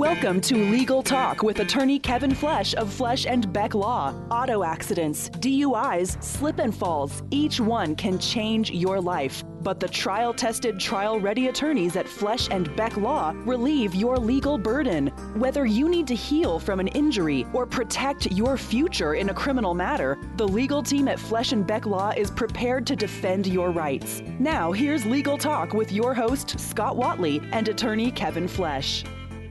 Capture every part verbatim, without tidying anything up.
Welcome to Legal Talk with attorney Kevin Flesh of Flesh and Beck Law. Auto accidents, D U Is, slip and falls, each one can change your life. But the trial-tested, trial-ready attorneys at Flesh and Beck Law relieve your legal burden. Whether you need to heal from an injury or protect your future in a criminal matter, the legal team at Flesh and Beck Law is prepared to defend your rights. Now, here's Legal Talk with your host, Scott Watley, and attorney Kevin Flesh.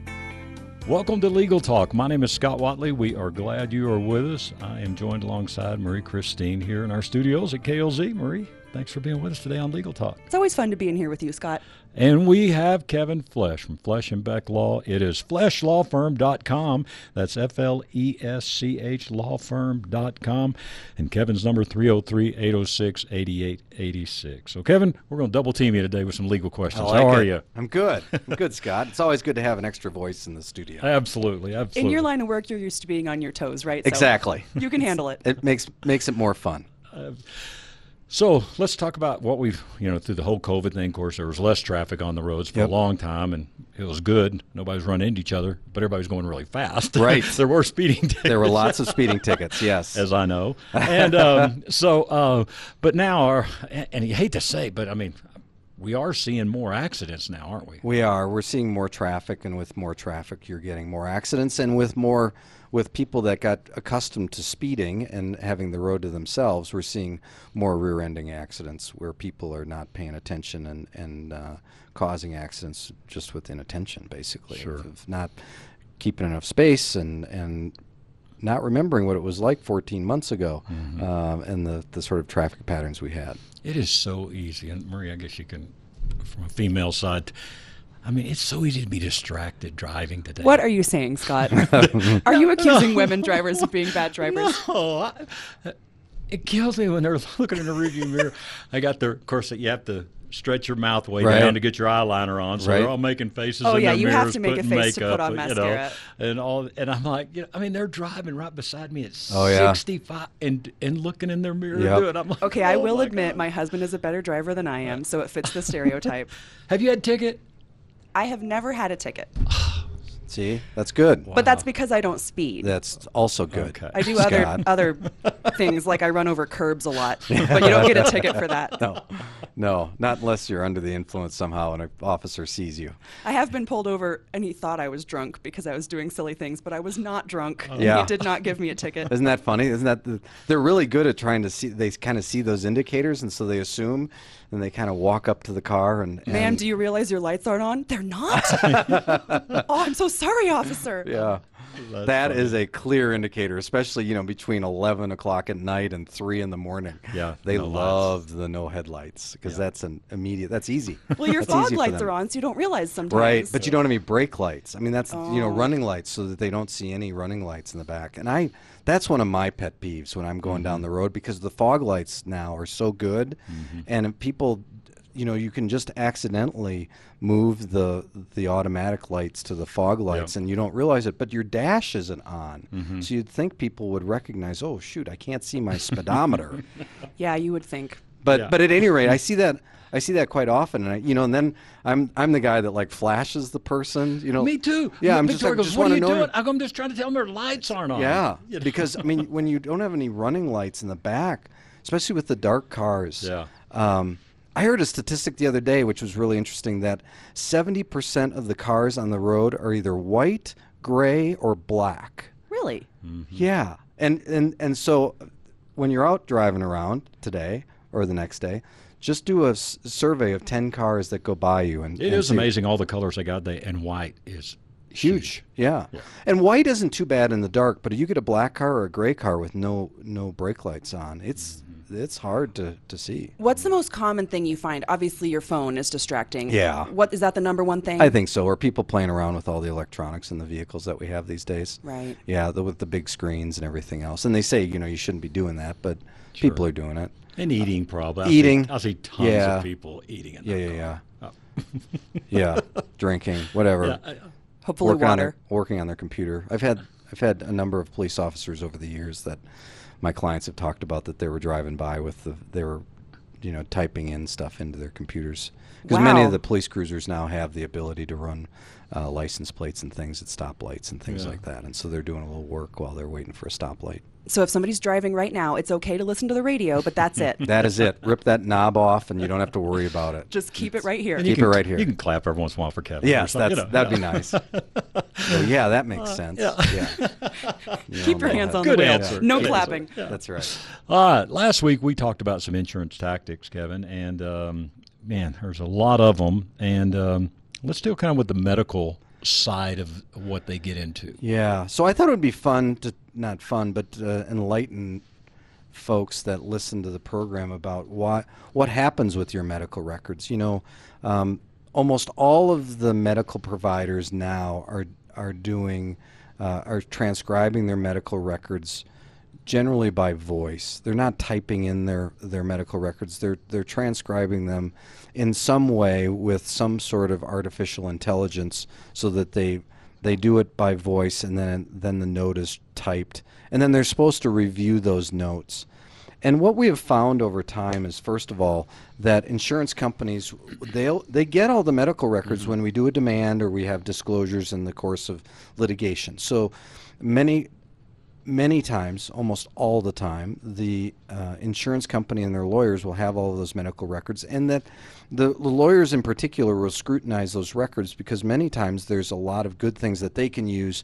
Welcome to Legal Talk. My name is Scott Watley. We are glad you are with us. I am joined alongside Marie Christine here in our studios at K L Z. Marie, thanks for being with us today on Legal Talk. It's always fun to be in here with you, Scott. And we have Kevin Flesh from Flesh and Beck Law. It is flesh law firm dot com. That's F L E S C H law firm dot com. And Kevin's number three oh three, eight oh six, eight eight eight six. So, Kevin, we're going to double team you today with some legal questions. Like How are it. you? I'm good. I'm good, Scott. It's always good to have an extra voice in the studio. Absolutely, absolutely. In your line of work, you're used to being on your toes, right? So exactly. You can handle it. It makes makes it more fun. Uh, So let's talk about what we've, you know, through the whole COVID thing. Of course, there was less traffic on the roads for Yep. a long time, and it was good. Nobody was running into each other, but everybody was going really fast. Right. There were speeding tickets. There were lots of speeding tickets, yes. As I know. And um, so, uh, but now, our, and you hate to say, but I mean, we are seeing more accidents now, aren't we? We are. We're seeing more traffic, and with more traffic, you're getting more accidents, and with more, with people that got accustomed to speeding and having the road to themselves, we're seeing more rear-ending accidents where people are not paying attention and and uh, causing accidents just with inattention, basically, Sure. of, of not keeping enough space and and not remembering what it was like fourteen months ago, Mm-hmm. um, and the the sort of traffic patterns we had. It is so easy. And Marie, I guess you can, from a female side, I mean, it's so easy to be distracted driving today. What are you saying, Scott? Are you accusing women drivers of being bad drivers? No, I, it kills me when they're looking in the rearview mirror. I got the, of course, you have to stretch your mouth way Right. down to get your eyeliner on, so Right. they're all making faces. Oh, in yeah, their you have mirrors, to make a putting face to put makeup, on you mascara. know, and all. And I'm like, you know, I mean, they're driving right beside me at Oh, yeah. sixty-five and and looking in their mirror Yep. and doing. I'm like, Okay, I oh will my admit God. my husband is a better driver than I am, so it fits the stereotype. Have you had a ticket? I have never had a ticket, See, that's good. but that's because I don't speed. That's also good. Okay. I do other Scott. other things, like I run over curbs a lot, but you don't get a ticket for that. No, no, not unless you're under the influence somehow and an officer sees you. I have been pulled over, and he thought I was drunk because I was doing silly things, but I was not drunk. and Yeah. He did not give me a ticket. Isn't that funny? Isn't that the, they're really good at trying to see? They kind of see those indicators, and so they assume, and they kind of walk up to the car and. and Ma'am, do you realize your lights aren't on? They're not? Oh, I'm so sorry, officer. Yeah. That's That funny. is a clear indicator, especially, you know, between eleven o'clock at night and three in the morning. Yeah, They no lights. love the no headlights because that's an immediate, that's easy. Well, your That's fog easy for lights them. are on, so you don't realize sometimes. Right, but you don't have any brake lights. I mean, that's, you know, Oh. running lights so that they don't see any running lights in the back. And I, that's one of my pet peeves when I'm going down the road because the fog lights now are so good. And if people, you know, you can just accidentally move the the automatic lights to the fog lights and you don't realize it, but your dash isn't on. So you'd think people would recognize, oh, shoot, I can't see my speedometer. Yeah, you would think. But Yeah. but at any rate, I see that I see that quite often, and I, you know, and then I'm I'm the guy that like flashes the person, you know. Me too. Yeah, I'm Victoria just like, goes, just what are wanna you know- doing? I'm just trying to tell them their lights aren't on. Yeah, You know? because I mean, when you don't have any running lights in the back, especially with the dark cars. Yeah. Um, I heard a statistic the other day, which was really interesting, that seventy percent of the cars on the road are either white, gray, or black. Really? Yeah, and and and so when you're out driving around today or the next day, just do a s- survey of ten cars that go by you, and It and is see- amazing all the colors they got. They and white is Huge, yeah. And white isn't too bad in the dark, but if you get a black car or a gray car with no no brake lights on, it's it's hard to, to see. What's the most common thing you find? Obviously, your phone is distracting. Yeah. What is that the number one thing? I think so. Or people playing around with all the electronics in the vehicles that we have these days. Right. Yeah, the, with the big screens and everything else. And they say, you know, you shouldn't be doing that, but people are doing it. an eating problem. I Eating. See, I see tons Yeah. of people eating in Yeah, their yeah, car. yeah. Yeah, drinking, whatever. Yeah, I- Hopefully, working on water. their, working on their computer. I've had I've had a number of police officers over the years that my clients have talked about that they were driving by with the they were, you know, typing in stuff into their computers because many Wow. of the police cruisers now have the ability to run uh, license plates and things at stoplights and things Yeah. like that. And so they're doing a little work while they're waiting for a stoplight. So if somebody's driving right now, it's okay to listen to the radio, but that's it. That is it. Rip that knob off, and you don't have to worry about it. Just keep it right here. And Keep you can, it right here. You can clap every once in a while for Kevin. or Yes, something, that's you know, that'd yeah. be nice. Well, yeah, that makes sense. yeah. Yeah. You Keep know, your hands that- on Good the wheel. answer. No Good clapping. answer. That's right. All right. Last week we talked about some insurance tactics, Kevin, and um, man, there's a lot of them. And um, let's deal kind of with the medical side of what they get into. Yeah. So I thought it would be fun to not fun, but uh, enlighten folks that listen to the program about what what happens with your medical records. You know, um, almost all of the medical providers now are are doing uh, are transcribing their medical records generally by voice. They're not typing in their, their medical records. They're they're transcribing them in some way with some sort of artificial intelligence, so that they they do it by voice, and then then the note is typed, and then they're supposed to review those notes. And what we have found over time is, first of all, that insurance companies, they they get all the medical records mm-hmm. when we do a demand or we have disclosures in the course of litigation. So many many times, almost all the time, the uh, insurance company and their lawyers will have all of those medical records, and that the, the lawyers in particular will scrutinize those records, because many times there's a lot of good things that they can use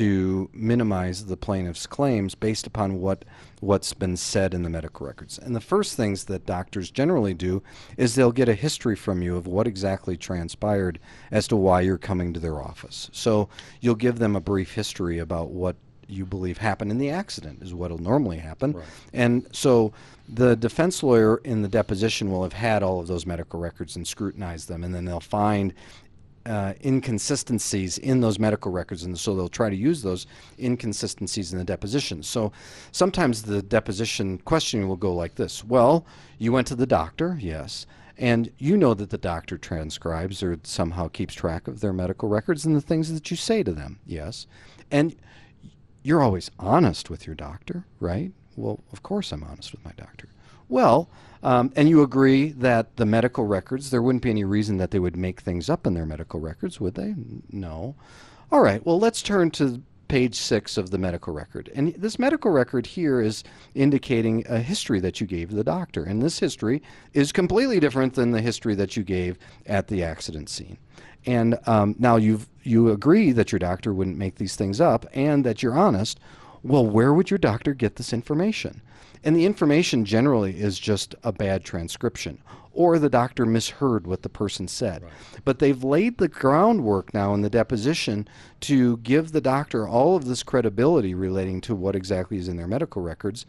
to minimize the plaintiff's claims based upon what what's been said in the medical records. And the first things that doctors generally do is they'll get a history from you of what exactly transpired as to why you're coming to their office. So you'll give them a brief history about what you believe happened in the accident, is what will normally happen. Right. And so the defense lawyer in the deposition will have had all of those medical records and scrutinized them, and then they'll find uh, inconsistencies in those medical records, and so they'll try to use those inconsistencies in the deposition. So sometimes the deposition questioning will go like this: well, you went to the doctor, yes, and you know that the doctor transcribes or somehow keeps track of their medical records and the things that you say to them, yes, and you're always honest with your doctor, right? Well, of course I'm honest with my doctor. Well, um, and you agree that the medical records, there wouldn't be any reason that they would make things up in their medical records, would they? No. All right, well, let's turn to page six of the medical record. And this medical record here is indicating a history that you gave the doctor. And this history is completely different than the history that you gave at the accident scene. And um, now you've, you agree that your doctor wouldn't make these things up and that you're honest. Well, where would your doctor get this information? And the information generally is just a bad transcription, or the doctor misheard what the person said. Right. But they've laid the groundwork now in the deposition to give the doctor all of this credibility relating to what exactly is in their medical records,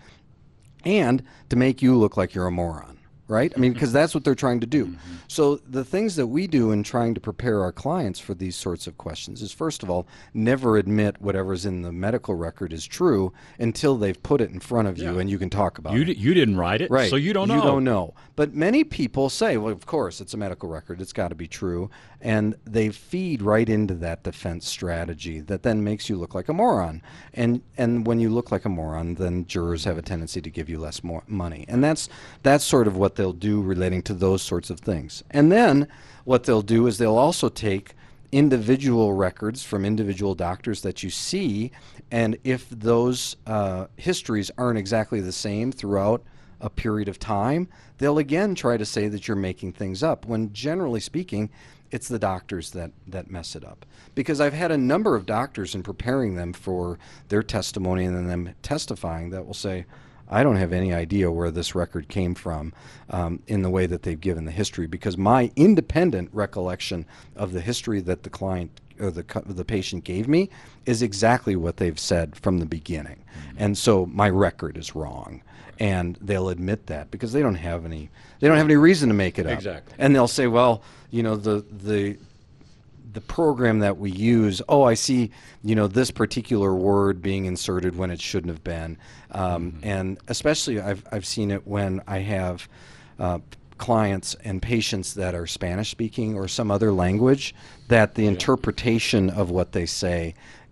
and to make you look like you're a moron. Right? I mean, because that's what they're trying to do. Mm-hmm. So the things that we do in trying to prepare our clients for these sorts of questions is, first of all, never admit whatever's in the medical record is true until they've put it in front of you yeah. and you can talk about you it. D- you didn't write it, right. so you don't know. You don't know. But many people say, well, of course, it's a medical record. It's got to be true. And they feed right into that defense strategy that then makes you look like a moron. And and when you look like a moron, then jurors have a tendency to give you less more money. And that's that's sort of what they'll do relating to those sorts of things. And then what they'll do is they'll also take individual records from individual doctors that you see, and if those uh, histories aren't exactly the same throughout a period of time, they'll again try to say that you're making things up, when generally speaking, it's the doctors that, that mess it up. Because I've had a number of doctors in preparing them for their testimony and then them testifying that will say, I don't have any idea where this record came from um, in the way that they've given the history, because my independent recollection of the history that the client or the the patient gave me is exactly what they've said from the beginning. Mm-hmm. And so my record is wrong. And they'll admit that because they don't have any they don't have any reason to make it up. Exactly. And they'll say, well, you know, the the the program that we use, oh, I see, you know, this particular word being inserted when it shouldn't have been. Um, mm-hmm. And especially I've, I've seen it when I have uh, clients and patients that are Spanish speaking or some other language, that the yeah. interpretation of what they say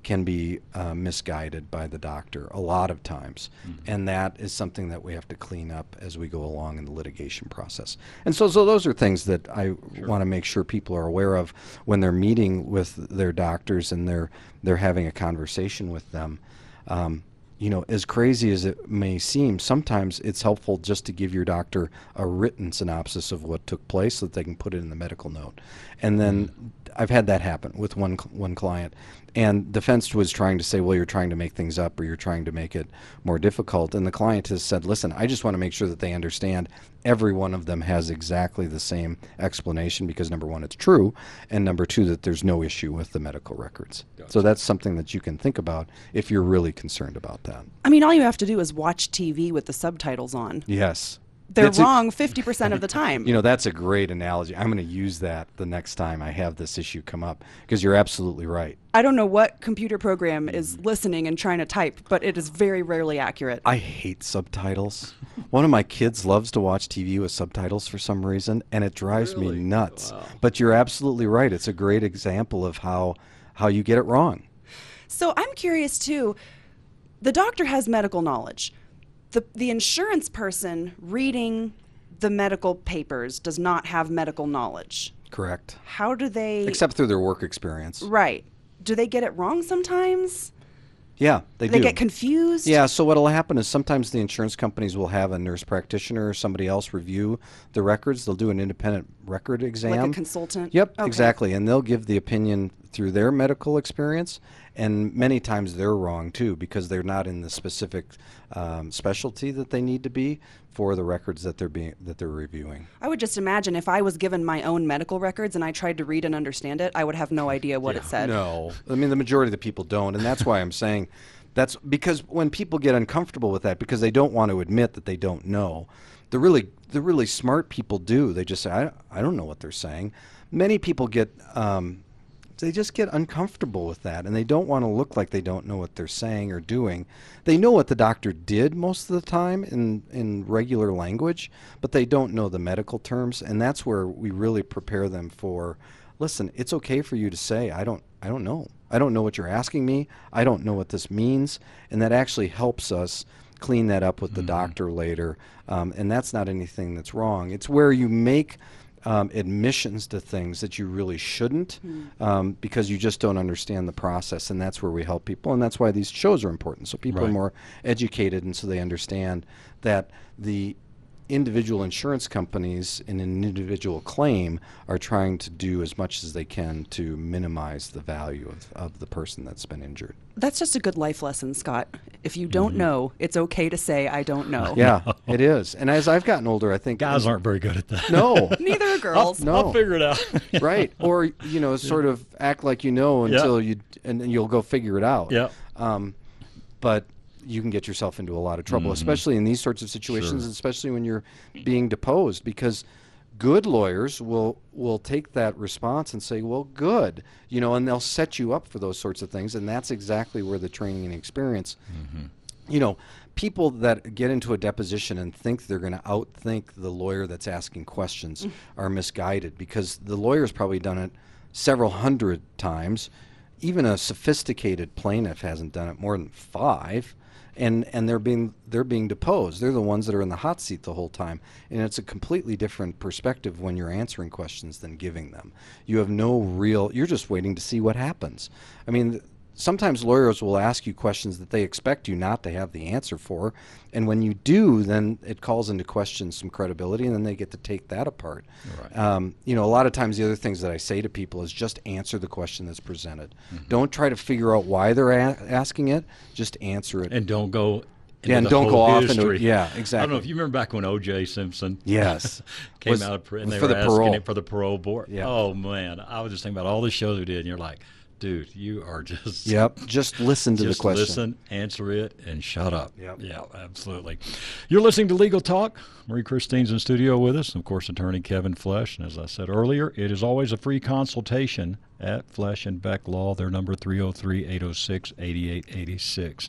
can be uh, misguided by the doctor a lot of times. Mm-hmm. And that is something that we have to clean up as we go along in the litigation process. And so, so those are things that I sure. want to make sure people are aware of when they're meeting with their doctors and they're, they're having a conversation with them. Um, you know, as crazy as it may seem, sometimes it's helpful just to give your doctor a written synopsis of what took place so that they can put it in the medical note. And then mm-hmm. I've had that happen with one one client. And defense was trying to say, well, you're trying to make things up or you're trying to make it more difficult. And the client has said, listen, I just want to make sure that they understand every one of them has exactly the same explanation because, number one, it's true, and number two, that there's no issue with the medical records. Gotcha. So that's something that you can think about if you're really concerned about that. I mean, all you have to do is watch T V with the subtitles on. Yes. They're That's wrong a, fifty percent of the time. You know, that's a great analogy. I'm going to use that the next time I have this issue come up because you're absolutely right. I don't know what computer program is listening and trying to type, but it is very rarely accurate. I hate subtitles. One of my kids loves to watch T V with subtitles for some reason, and it drives really? me nuts. Wow. But you're absolutely right. It's a great example of how, how you get it wrong. So I'm curious, too. The doctor has medical knowledge. The, the insurance person reading the medical papers does not have medical knowledge. Correct. How do they... Except through their work experience. Right. Do they get it wrong sometimes? Yeah, they do. do. They get confused? Yeah, so what will happen is sometimes the insurance companies will have a nurse practitioner or somebody else review the records. They'll do an independent record exam. Like a consultant? Yep, okay. exactly. And they'll give the opinion through their medical experience. And many times they're wrong, too, because they're not in the specific um, specialty that they need to be for the records that they're being that they're reviewing. I would just imagine if I was given my own medical records and I tried to read and understand it, I would have no idea what yeah. it said. No. I mean, the majority of the people don't. And that's why I'm saying that's because when people get uncomfortable with that because they don't want to admit that they don't know, the really the really smart people do. They just say, I, I don't know what they're saying. Many people get... Um, They just get uncomfortable with that, and they don't want to look like they don't know what they're saying or doing. They know what the doctor did most of the time in, in regular language, but they don't know the medical terms, and that's where we really prepare them for, listen, it's okay for you to say, I don't, I don't know. I don't know what you're asking me. I don't know what this means, and that actually helps us clean that up with the mm-hmm. doctor later, um, and that's not anything that's wrong. It's where you make... Um, admissions to things that you really shouldn't mm. um, because you just don't understand the process, and that's where we help people, and that's why these shows are important, so people right. are more educated and so they understand that the individual insurance companies in an individual claim are trying to do as much as they can to minimize the value of, of the person that's been injured. That's just a good life lesson, Scott. If you don't mm-hmm. know, it's okay to say, I don't know. Yeah, it is. And as I've gotten older, I think... Guys aren't very good at that. No. Neither are girls. I'll, no. I'll figure it out. Right. Or, you know, sort of act like you know until yeah. you... And then you'll go figure it out. Yeah. Um, but... you can get yourself into a lot of trouble, mm-hmm. especially in these sorts of situations, sure. especially when you're being deposed, because good lawyers will will take that response and say, well, good, you know, and they'll set you up for those sorts of things, and that's exactly where the training and experience, mm-hmm. you know, people that get into a deposition and think they're going to outthink the lawyer that's asking questions mm-hmm. are misguided, because the lawyer's probably done it several hundred times. Even a sophisticated plaintiff hasn't done it more than five. And and they're being they're being deposed. They're the ones that are in the hot seat the whole time. And it's a completely different perspective when you're answering questions than giving them. You have no real, you're just waiting to see what happens. I mean, sometimes lawyers will ask you questions that they expect you not to have the answer for. And when you do, then it calls into question some credibility, and then they get to take that apart. Right. Um, you know, a lot of times the other things that I say to people is just answer the question that's presented. Mm-hmm. Don't try to figure out why they're a- asking it. Just answer it. And don't go into yeah, and the don't whole go off history. into yeah, exactly. I don't know if you remember back when O J Simpson yes. came was, out of prison and they for were the asking parole. it for the parole board. Yeah. Oh, man. I was just thinking about all the shows we did, and you're like, dude, you are just... Yep, just listen to just the question. listen, answer it, and shut up. Yep. Yeah, absolutely. You're listening to Legal Talk. Marie Christine's in studio with us, and of course, attorney Kevin Flesh. And as I said earlier, it is always a free consultation at Flesh and Beck Law. Their number three oh three, eight oh six, eight eight eight six.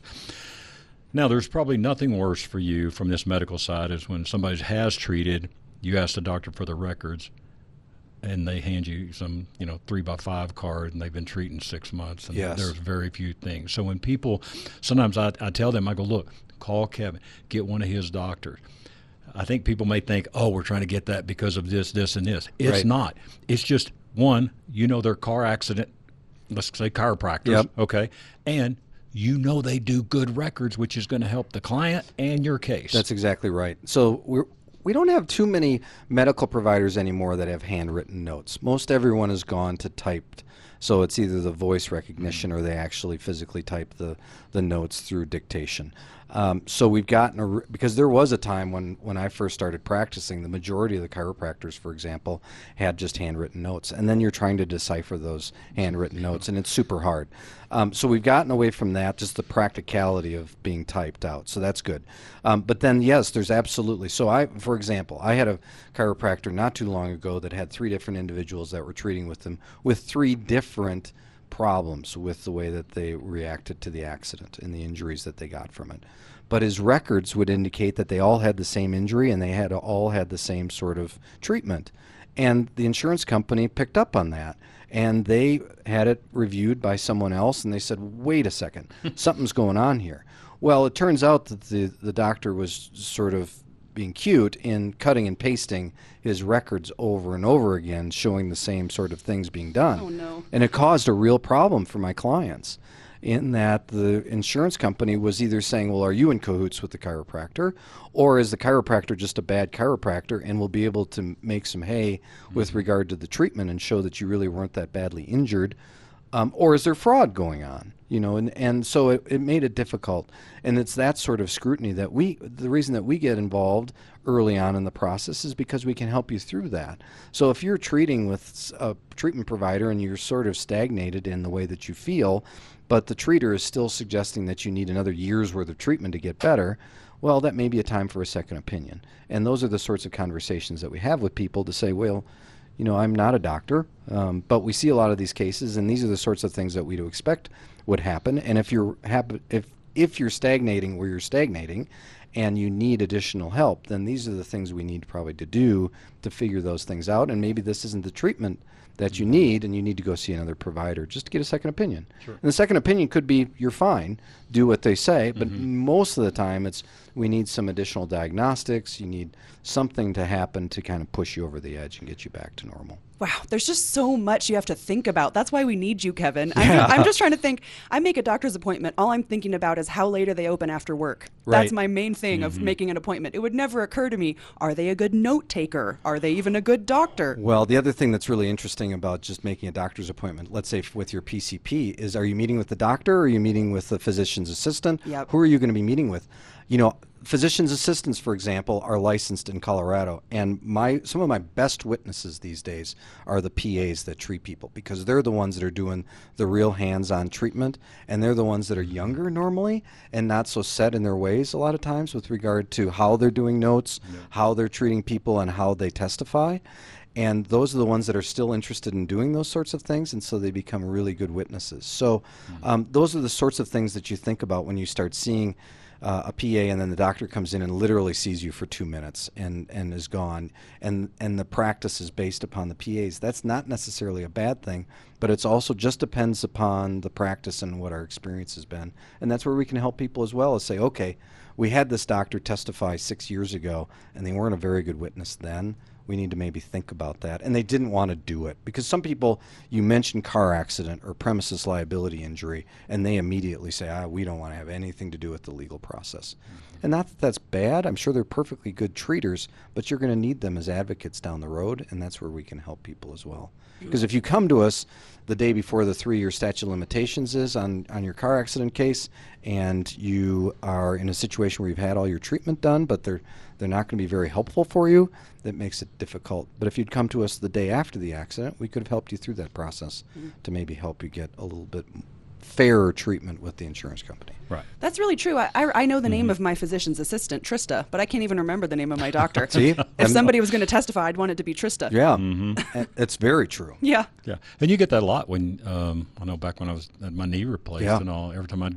Now, there's probably nothing worse for you from this medical side is when somebody has treated, you ask the doctor for the records, and they hand you some, you know, three by five card, and they've been treating six months, and Yes. there's very few things. So when people, sometimes I, I tell them, I go, look, call Kevin, get one of his doctors. I think people may think, oh, we're trying to get that because of this, this, and this. It's Right. not. It's just, one, you know their car accident, let's say chiropractors, Yep. okay, and you know they do good records, which is going to help the client and your case. That's exactly right. So we're, we don't have too many medical providers anymore that have handwritten notes. Most everyone has gone to typed. So it's either the voice recognition or they actually physically type the, the notes through dictation. Um, so we've gotten, a, because there was a time when, when I first started practicing, the majority of the chiropractors, for example, had just handwritten notes. And then you're trying to decipher those handwritten notes, and it's super hard. Um, so we've gotten away from that, just the practicality of being typed out. So that's good. Um, but then, yes, there's absolutely. So I, for example, I had a chiropractor not too long ago that had three different individuals that were treating with them with three different problems with the way that they reacted to the accident and the injuries that they got from it. But his records would indicate that they all had the same injury and they had all had the same sort of treatment. And the insurance company picked up on that. And they had it reviewed by someone else, and they said, wait a second, something's going on here. Well, it turns out that the, the doctor was sort of being cute in cutting and pasting his records over and over again, showing the same sort of things being done. Oh, no. And it caused a real problem for my clients, in that the insurance company was either saying, well, are you in cahoots with the chiropractor, or is the chiropractor just a bad chiropractor and will be able to make some hay with regard to the treatment and show that you really weren't that badly injured, um, or is there fraud going on? You know, and, and so it, it made it difficult. And it's that sort of scrutiny that we, the reason that we get involved early on in the process is because we can help you through that. So if you're treating with a treatment provider and you're sort of stagnated in the way that you feel, but the treater is still suggesting that you need another year's worth of treatment to get better, well, that may be a time for a second opinion. And those are the sorts of conversations that we have with people to say, well, you know, I'm not a doctor, um, but we see a lot of these cases, and these are the sorts of things that we do expect would happen. And if you're hap- if if you're stagnating where you're stagnating, and you need additional help, then these are the things we need probably to do to figure those things out. And maybe this isn't the treatment that you need, and you need to go see another provider just to get a second opinion. Sure. And the second opinion could be, you're fine, do what they say, but mm-hmm. most of the time it's, we need some additional diagnostics, you need something to happen to kind of push you over the edge and get you back to normal. Wow, there's just so much you have to think about. That's why we need you, Kevin. Yeah. I'm, I'm just trying to think. I make a doctor's appointment. All I'm thinking about is how late are they open after work. Right. That's my main thing mm-hmm. of making an appointment. It would never occur to me, are they a good note taker? Are they even a good doctor? Well, the other thing that's really interesting about just making a doctor's appointment, let's say with your P C P, is are you meeting with the doctor or are you meeting with the physician's assistant? Yep. Who are you going to be meeting with? You know, physician's assistants, for example, are licensed in Colorado, and my some of my best witnesses these days are the P As that treat people, because they're the ones that are doing the real hands-on treatment, and they're the ones that are younger normally and not so set in their ways a lot of times with regard to how they're doing notes, yeah. how they're treating people, and how they testify. And those are the ones that are still interested in doing those sorts of things, and so they become really good witnesses. So um, those are the sorts of things that you think about when you start seeing Uh, a P A, and then the doctor comes in and literally sees you for two minutes and, and is gone, and and the practice is based upon the P As. That's not necessarily a bad thing, but it's also just depends upon the practice and what our experience has been. And that's where we can help people as well, as say, okay, we had this doctor testify six years ago, and they weren't a very good witness then. We need to maybe think about that. And they didn't want to do it. Because some people, you mention car accident or premises liability injury, and they immediately say, ah, we don't want to have anything to do with the legal process. Mm-hmm. And not that that's bad. I'm sure they're perfectly good treaters, but you're going to need them as advocates down the road, and that's where we can help people as well. Because if you come to us the day before the three-year statute of limitations is on, on your car accident case, and you are in a situation where you've had all your treatment done, but they're they're not going to be very helpful for you, that makes it difficult. But if you'd come to us the day after the accident, we could have helped you through that process mm-hmm. to maybe help you get a little bit fairer treatment with the insurance company. Right. That's really true. I, I, I know the mm-hmm. name of my physician's assistant, Trista, but I can't even remember the name of my doctor. See? If And- somebody was going to testify, I'd want it to be Trista. Yeah, Mm-hmm. and it's very true. Yeah. Yeah, and you get that a lot when um, I know back when I was had my knee replaced Yeah. and all. Every time I'd go in,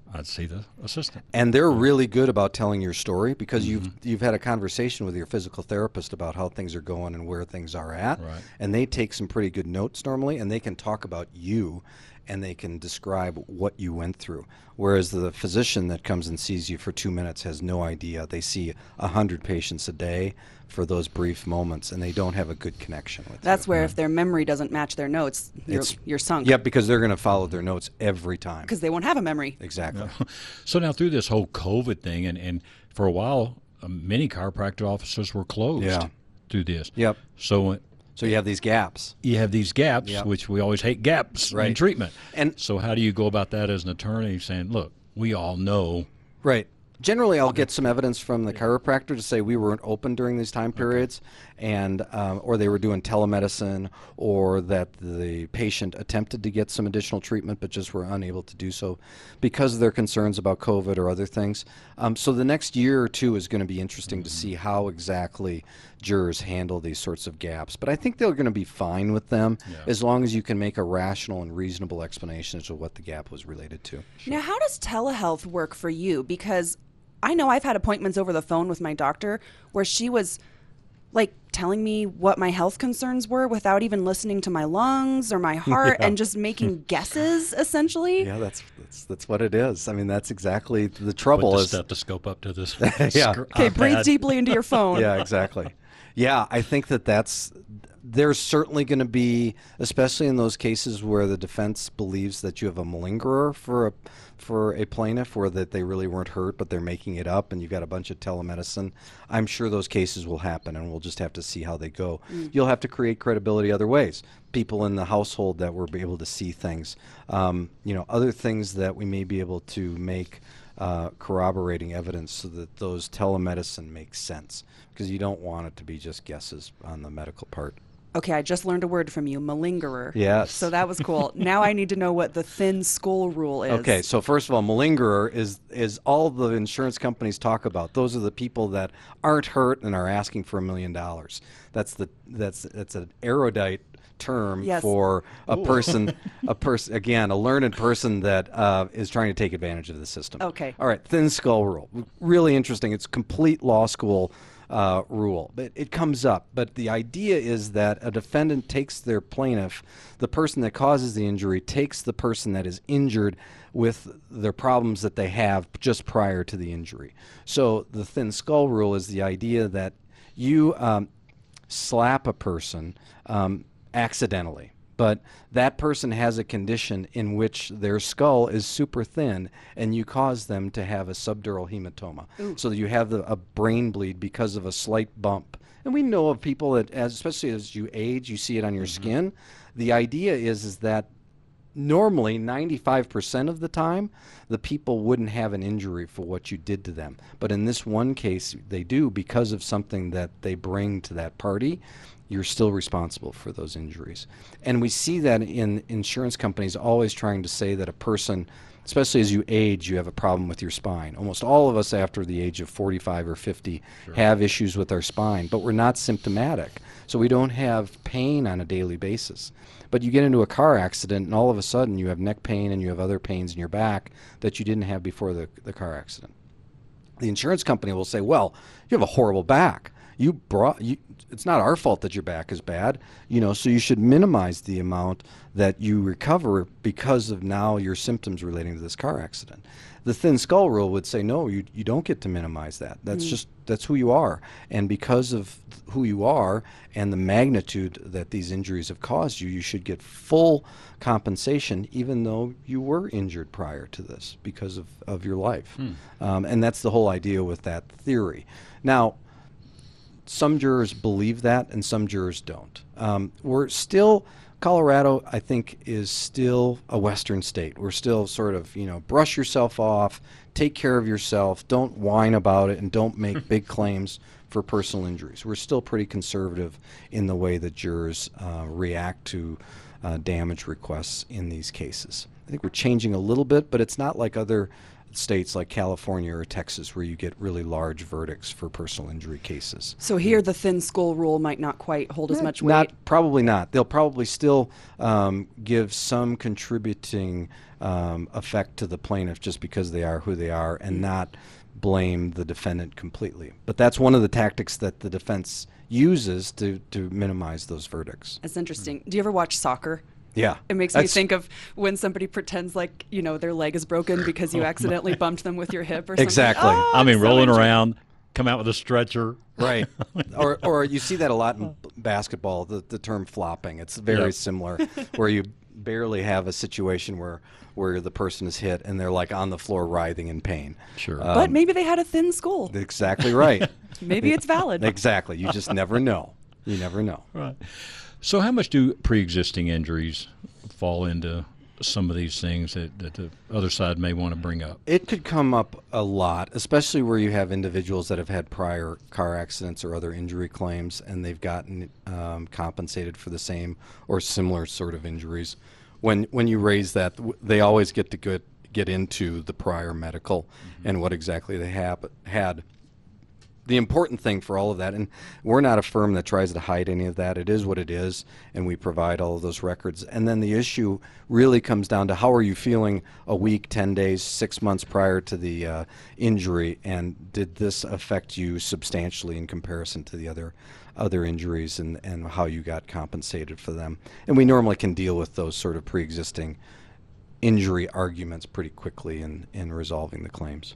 I'd see the assistant. And they're really good about telling your story because mm-hmm. you've you've had a conversation with your physical therapist about how things are going and where things are at. Right. And they take some pretty good notes normally, and they can talk about you and they can describe what you went through. Whereas the physician that comes and sees you for two minutes has no idea. They see one hundred patients a day for those brief moments, and they don't have a good connection with That's you. where if their memory doesn't match their notes, you're, It's- you're sunk. Yep, because they're going to follow their notes every time. Because they won't have a memory. Exactly. So now through this whole COVID thing, and, and for a while, uh, many chiropractic offices were closed Yeah. through this. Yep. So uh, So you have these gaps. you have these gaps, Yep. which we always hate gaps in Right. treatment. And So how do you go about that as an attorney saying, look, we all know. Right. Generally, I'll get some evidence from the chiropractor to say we weren't open during these time periods, and um, or they were doing telemedicine, or that the patient attempted to get some additional treatment but just were unable to do so because of their concerns about COVID or other things. Um, so the next year or two is going to be interesting to see how exactly jurors handle these sorts of gaps. But I think they're going to be fine with them Yeah. as long as you can make a rational and reasonable explanation as to what the gap was related to. Now, how does telehealth work for you? Because I know I've had appointments over the phone with my doctor where she was like telling me what my health concerns were without even listening to my lungs or my heart Yeah. and just making guesses essentially. Yeah, that's, that's that's what it is. I mean, that's exactly the trouble. Put the is stethoscope up to this. Yeah. scr- Okay, breathe iPad. deeply into your phone. Yeah, exactly. Yeah, I think that that's there's certainly going to be, especially in those cases where the defense believes that you have a malingerer for a for a plaintiff, or that they really weren't hurt but they're making it up, and you've got a bunch of telemedicine. I'm sure those cases will happen, and we'll just have to see how they go. Mm. You'll have to create credibility other ways. People in the household that were able to see things, um, you know, other things that we may be able to make uh, corroborating evidence so that those telemedicine makes sense, because you don't want it to be just guesses on the medical part. Okay, I just learned a word from you, malingerer. Yes. So that was cool. Now I need to know what the thin skull rule is. Okay, so first of all, malingerer is is all the insurance companies talk about. Those are the people that aren't hurt and are asking for a million dollars. That's the that's that's an erudite term Yes. for a person, a person again, a learned person that uh, is trying to take advantage of the system. Okay. All right, thin skull rule. Really interesting. It's complete law school uh, rule. But it comes up. But the idea is that a defendant takes their plaintiff, the person that causes the injury, takes the person that is injured with their problems that they have just prior to the injury. So the thin skull rule is the idea that you um, slap a person um, accidentally, but that person has a condition in which their skull is super thin, and you cause them to have a subdural hematoma. So that you have the, a brain bleed because of a slight bump. And we know of people that, as, especially as you age, you see it on your Mm-hmm. skin. The idea is, is that normally ninety-five percent of the time, the people wouldn't have an injury for what you did to them. But in this one case, they do because of something that they bring to that party. You're still responsible for those injuries. And we see that in insurance companies always trying to say that a person, especially as you age, you have a problem with your spine. Almost all of us after the age of forty-five or fifty have issues with our spine, but we're not symptomatic. So we don't have pain on a daily basis. But you get into a car accident and all of a sudden you have neck pain and you have other pains in your back that you didn't have before the, the car accident. The insurance company will say, well, you have a horrible back. You brought you, it's not our fault that your back is bad, you know, so you should minimize the amount that you recover because of now your symptoms relating to this car accident. The thin skull rule would say, no, you you don't get to minimize that. That's Mm. just that's who you are. And because of who you are and the magnitude that these injuries have caused you, you should get full compensation even though you were injured prior to this because of, of your life. Um, and that's the whole idea with that theory. Now, some jurors believe that and some jurors don't. Um, we're still, Colorado, I think, is still a Western state. We're still sort of, you know, brush yourself off, take care of yourself, don't whine about it, and don't make big claims for personal injuries. We're still pretty conservative in the way that jurors uh, react to uh, damage requests in these cases. I think we're changing a little bit, but it's not like other states like California or Texas where you get really large verdicts for personal injury cases. So here the thin skull rule might not quite hold as much weight. Not probably not. They'll probably still um, give some contributing um, effect to the plaintiff just because they are who they are, and not blame the defendant completely. But that's one of the tactics that the defense uses to to minimize those verdicts. That's interesting. Do you ever watch soccer? Yeah. It makes me That's- think of when somebody pretends like, you know, their leg is broken because you accidentally bumped them with your hip or something. Exactly. Oh, I mean, I'm so rolling injured. around, come out with a stretcher. Right. or or you see that a lot in b- basketball, the, the term flopping. It's very Yep. similar, where you barely have a situation where, where the person is hit and they're like on the floor writhing in pain. Sure. Uh, But maybe they had a thin skull. Exactly right. Maybe it's valid. Exactly. You just never know. You never know. Right. So how much do pre-existing injuries fall into some of these things that, that the other side may want to bring up? It could come up a lot, especially where you have individuals that have had prior car accidents or other injury claims, and they've gotten um, compensated for the same or similar sort of injuries. When when you raise that, w- they always get to get, get into the prior medical mm-hmm. and what exactly they have had. The important thing for all of that, and we're not a firm that tries to hide any of that. It is what it is, and we provide all of those records. And then the issue really comes down to how are you feeling a week, ten days, six months prior to the uh, injury, and did this affect you substantially in comparison to the other other injuries, and, and how you got compensated for them. And we normally can deal with those sort of pre-existing injury arguments pretty quickly in, in resolving the claims.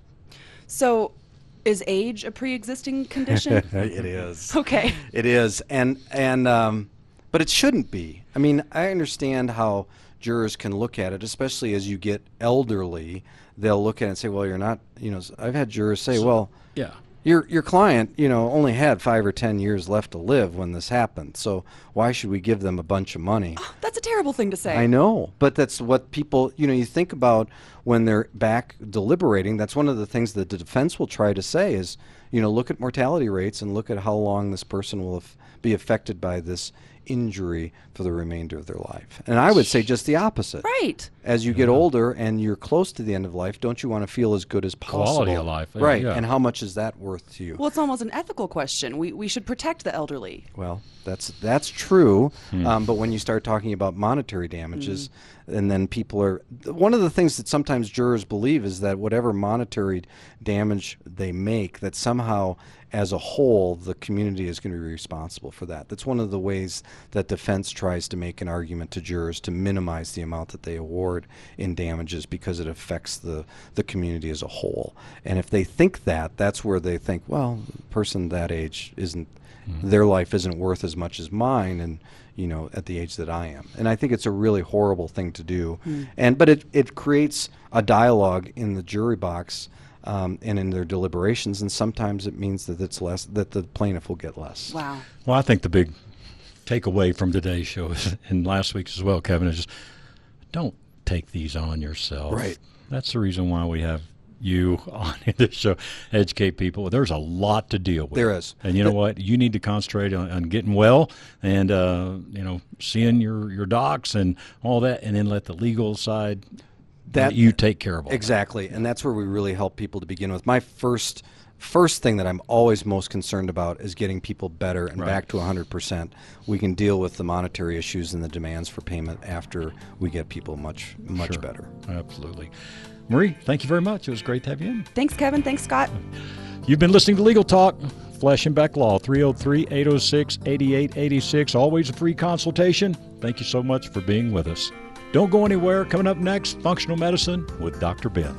So is age a pre-existing condition? It is. Okay. It is, and and um, but it shouldn't be. I mean, I understand how jurors can look at it, especially as you get elderly. They'll look at it and say, "Well, you're not." You know, I've had jurors say, "Well, Yeah. your your client, you know, only had five or ten years left to live when this happened. So why should we give them a bunch of money?" That's a terrible thing to say. I know, but that's what people, you know, you think about when they're back deliberating. That's one of the things that the defense will try to say is, you know, look at mortality rates and look at how long this person will af- be affected by this injury for the remainder of their life. And I would say just the opposite. Right. As you get older and you're close to the end of life, don't you want to feel as good as possible? Quality of life, uh, Right. yeah. And how much is that worth to you? Well, it's almost an ethical question. We we should protect the elderly. Well, that's that's true, um, but when you start talking about monetary damages, and then people are one of the things that sometimes jurors believe is that whatever monetary damage they make, that somehow as a whole the community is going to be responsible for that. That's one of the ways that defense tries to make an argument to jurors to minimize the amount that they award in damages because it affects the the community as a whole. And if they think that, that's where they think, well, a person that age isn't their life isn't worth as much as mine, and you know, at the age that I am. And I think it's a really horrible thing to do. Mm. And but it it creates a dialogue in the jury box um, and in their deliberations, and sometimes it means that it's less that the plaintiff will get less. Wow. Well, I think the big takeaway from today's show is, and last week's as well, Kevin, is just don't take these on yourself. Right. That's the reason why we have you on this show, educate people. There's a lot to deal with. There is. And you know what? You need to concentrate on, on getting well and, uh, you know, seeing your, your docs and all that, and then let the legal side, That- let you take care of all Exactly, and that's where we really help people to begin with. My first first thing that I'm always most concerned about is getting people better and Right. back to one hundred percent. We can deal with the monetary issues and the demands for payment after we get people much, much Sure. better. that. Absolutely. Marie, thank you very much. It was great to have you in. Thanks, Kevin. Thanks, Scott. You've been listening to Legal Talk, Flesh and Beck Law, three oh three, eight oh six, eighty-eight eighty-six. Always a free consultation. Thank you so much for being with us. Don't go anywhere. Coming up next, Functional Medicine with Doctor Ben.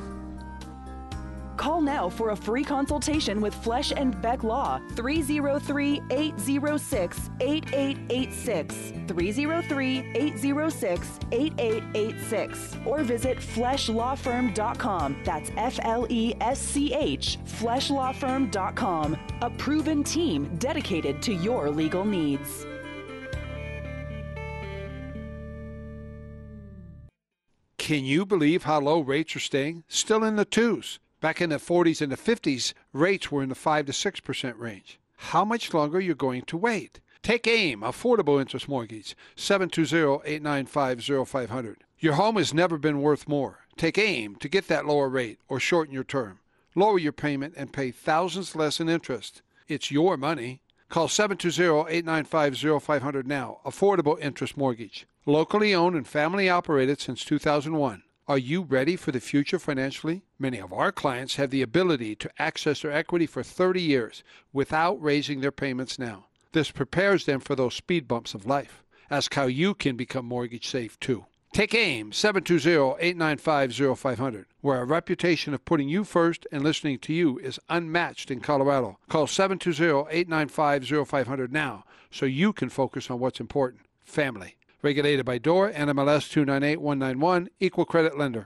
Call now for a free consultation with Flesh and Beck Law, three oh three, eight oh six, eight eight eight six, three oh three, eight oh six, eight eight eight six, or visit flesh law firm dot com. That's F L E S C H, flesh law firm dot com. A proven team dedicated to your legal needs. Can you believe how low rates are staying? Still in the twos. Back in the forties and the fifties, rates were in the five to six percent range. How much longer are you going to wait? Take AIM, Affordable Interest Mortgage, seven two zero, eight nine five, zero five zero zero. Your home has never been worth more. Take AIM to get that lower rate or shorten your term. Lower your payment and pay thousands less in interest. It's your money. Call seven two zero, eight nine five, zero five zero zero now. Affordable Interest Mortgage. Locally owned and family operated since two thousand one. Are you ready for the future financially? Many of our clients have the ability to access their equity for thirty years without raising their payments now. This prepares them for those speed bumps of life. Ask how you can become mortgage safe too. Take AIM, seven two zero, eight nine five, zero five zero zero, where our reputation of putting you first and listening to you is unmatched in Colorado. Call seven two zero, eight nine five, zero five zero zero now so you can focus on what's important, family. Regulated by D O R, N M L S two nine eight one nine one, Equal Credit Lender.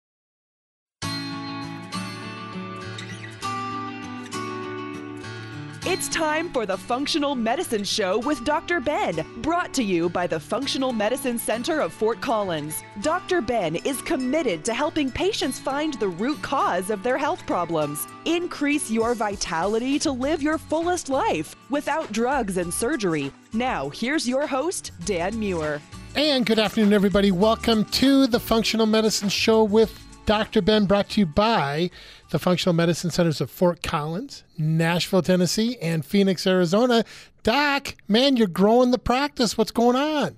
It's time for the Functional Medicine Show with Doctor Ben, brought to you by the Functional Medicine Center of Fort Collins. Doctor Ben is committed to helping patients find the root cause of their health problems. Increase your vitality to live your fullest life without drugs and surgery. Now, here's your host, Dan Muir. And good afternoon, everybody. Welcome to the Functional Medicine Show with Doctor Ben, brought to you by the Functional Medicine Centers of Fort Collins, Nashville, Tennessee, and Phoenix, Arizona. Doc, man, you're growing the practice. What's going on?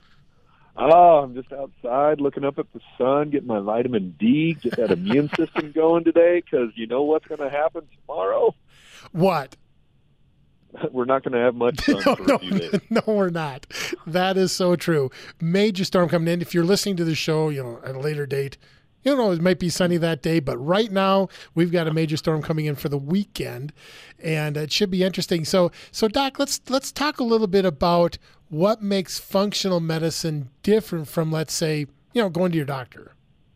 Oh, I'm just outside looking up at the sun, getting my vitamin D, get that immune system going today, because you know what's going to happen tomorrow? What? We're not going to have much sun no, for no, a few days. No, we're not. That is so true. Major storm coming in. If you're listening to the show, you know, at a later date, you know, it might be sunny that day, but right now we've got a major storm coming in for the weekend, and it should be interesting. So, so Doc, let's let's talk a little bit about what makes functional medicine different from, let's say, you know, going to your doctor.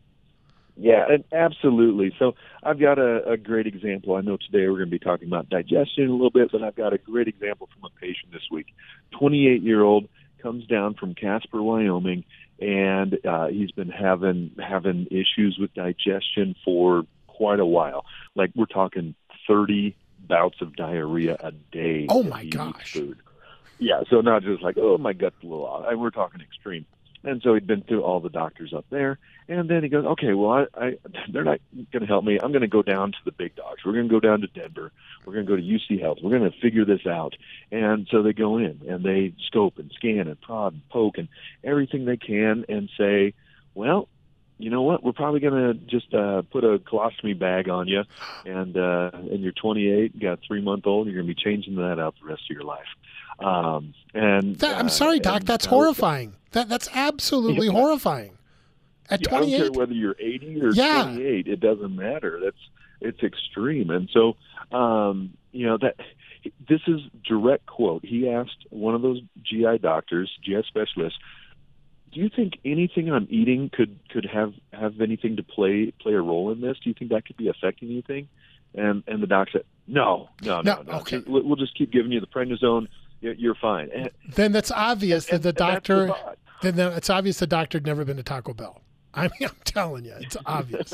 Yeah, and absolutely. So I've got a, a great example. I know today we're going to be talking about digestion a little bit, but I've got a great example from a patient this week. twenty-eight-year-old comes down from Casper, Wyoming, and uh, he's been having having issues with digestion for quite a while. Like, we're talking thirty bouts of diarrhea a day. Oh, my gosh. Food. Yeah, so not just like, oh, my gut's a little off. I, we're talking extreme. And so he'd been through all the doctors up there, and then he goes, okay, well, I, I they're not going to help me. I'm going to go down to the big dogs. We're going to go down to Denver. We're going to go to U C Health. We're going to figure this out. And so they go in, and they scope and scan and prod and poke and everything they can and say, well, you know what, we're probably going to just uh, put a colostomy bag on you, and uh, and you're twenty-eight, you got a three-month-old, you're going to be changing that out the rest of your life. Um, and that, I'm uh, sorry, Doc, and that's that horrifying. That That's absolutely Yeah. horrifying. At Yeah, I don't twenty-eight? care whether you're eighty or Yeah. twenty-eight. It doesn't matter. That's it's extreme. And so, um, you know, that this is direct quote. He asked one of those G I doctors, G I specialists, do you think anything I'm eating could could have have anything to play play a role in this? Do you think that could be affecting anything? And and the doc said, no, no, no, No, no. okay. Just- We'll just keep giving you the prednisone. You're you're fine. And, Then that's obvious and- that the and that's the doctor, thought. then the- it's obvious the doctor had never been to Taco Bell. I mean, I'm telling you, it's obvious.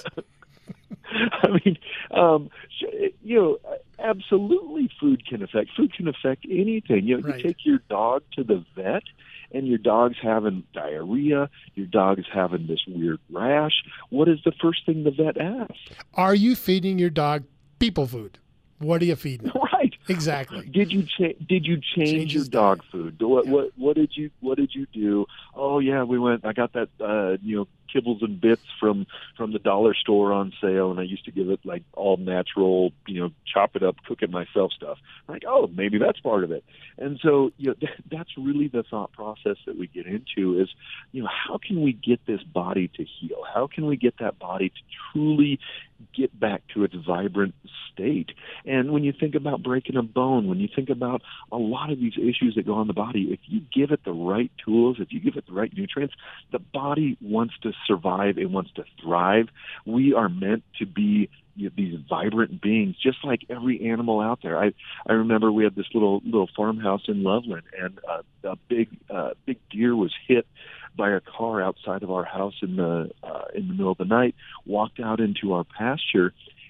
I mean, um, you know, absolutely food can affect, food can affect anything. You know, Right. you take your dog to the vet and your dog's having diarrhea, your dog is having this weird rash. What is the first thing the vet asks? Are you feeding your dog people food? What are you feeding them? Right. Exactly. Did you cha- did you change, Change your his dog diet. food? What Yeah. what what did you what did you do? Oh yeah, we went. I got that uh, you know kibbles and bits from from the dollar store on sale, and I used to give it like all natural, you know, chop it up, cook it myself stuff. Like, oh, maybe that's part of it. And so you know th- that's really the thought process that we get into is, you know, how can we get this body to heal? How can we get that body to truly get back to its vibrant state? And when you think about breaking a bone, when you think about a lot of these issues that go on the body, if you give it the right tools, if you give it the right nutrients, the body wants to survive. It wants to thrive. We are meant to be you know, these vibrant beings, just like every animal out there. I I remember we had this little little farmhouse in Loveland, and uh, a big uh, big deer was hit by a car outside of our house in the uh, in the middle of the night. Walked out into our pasture,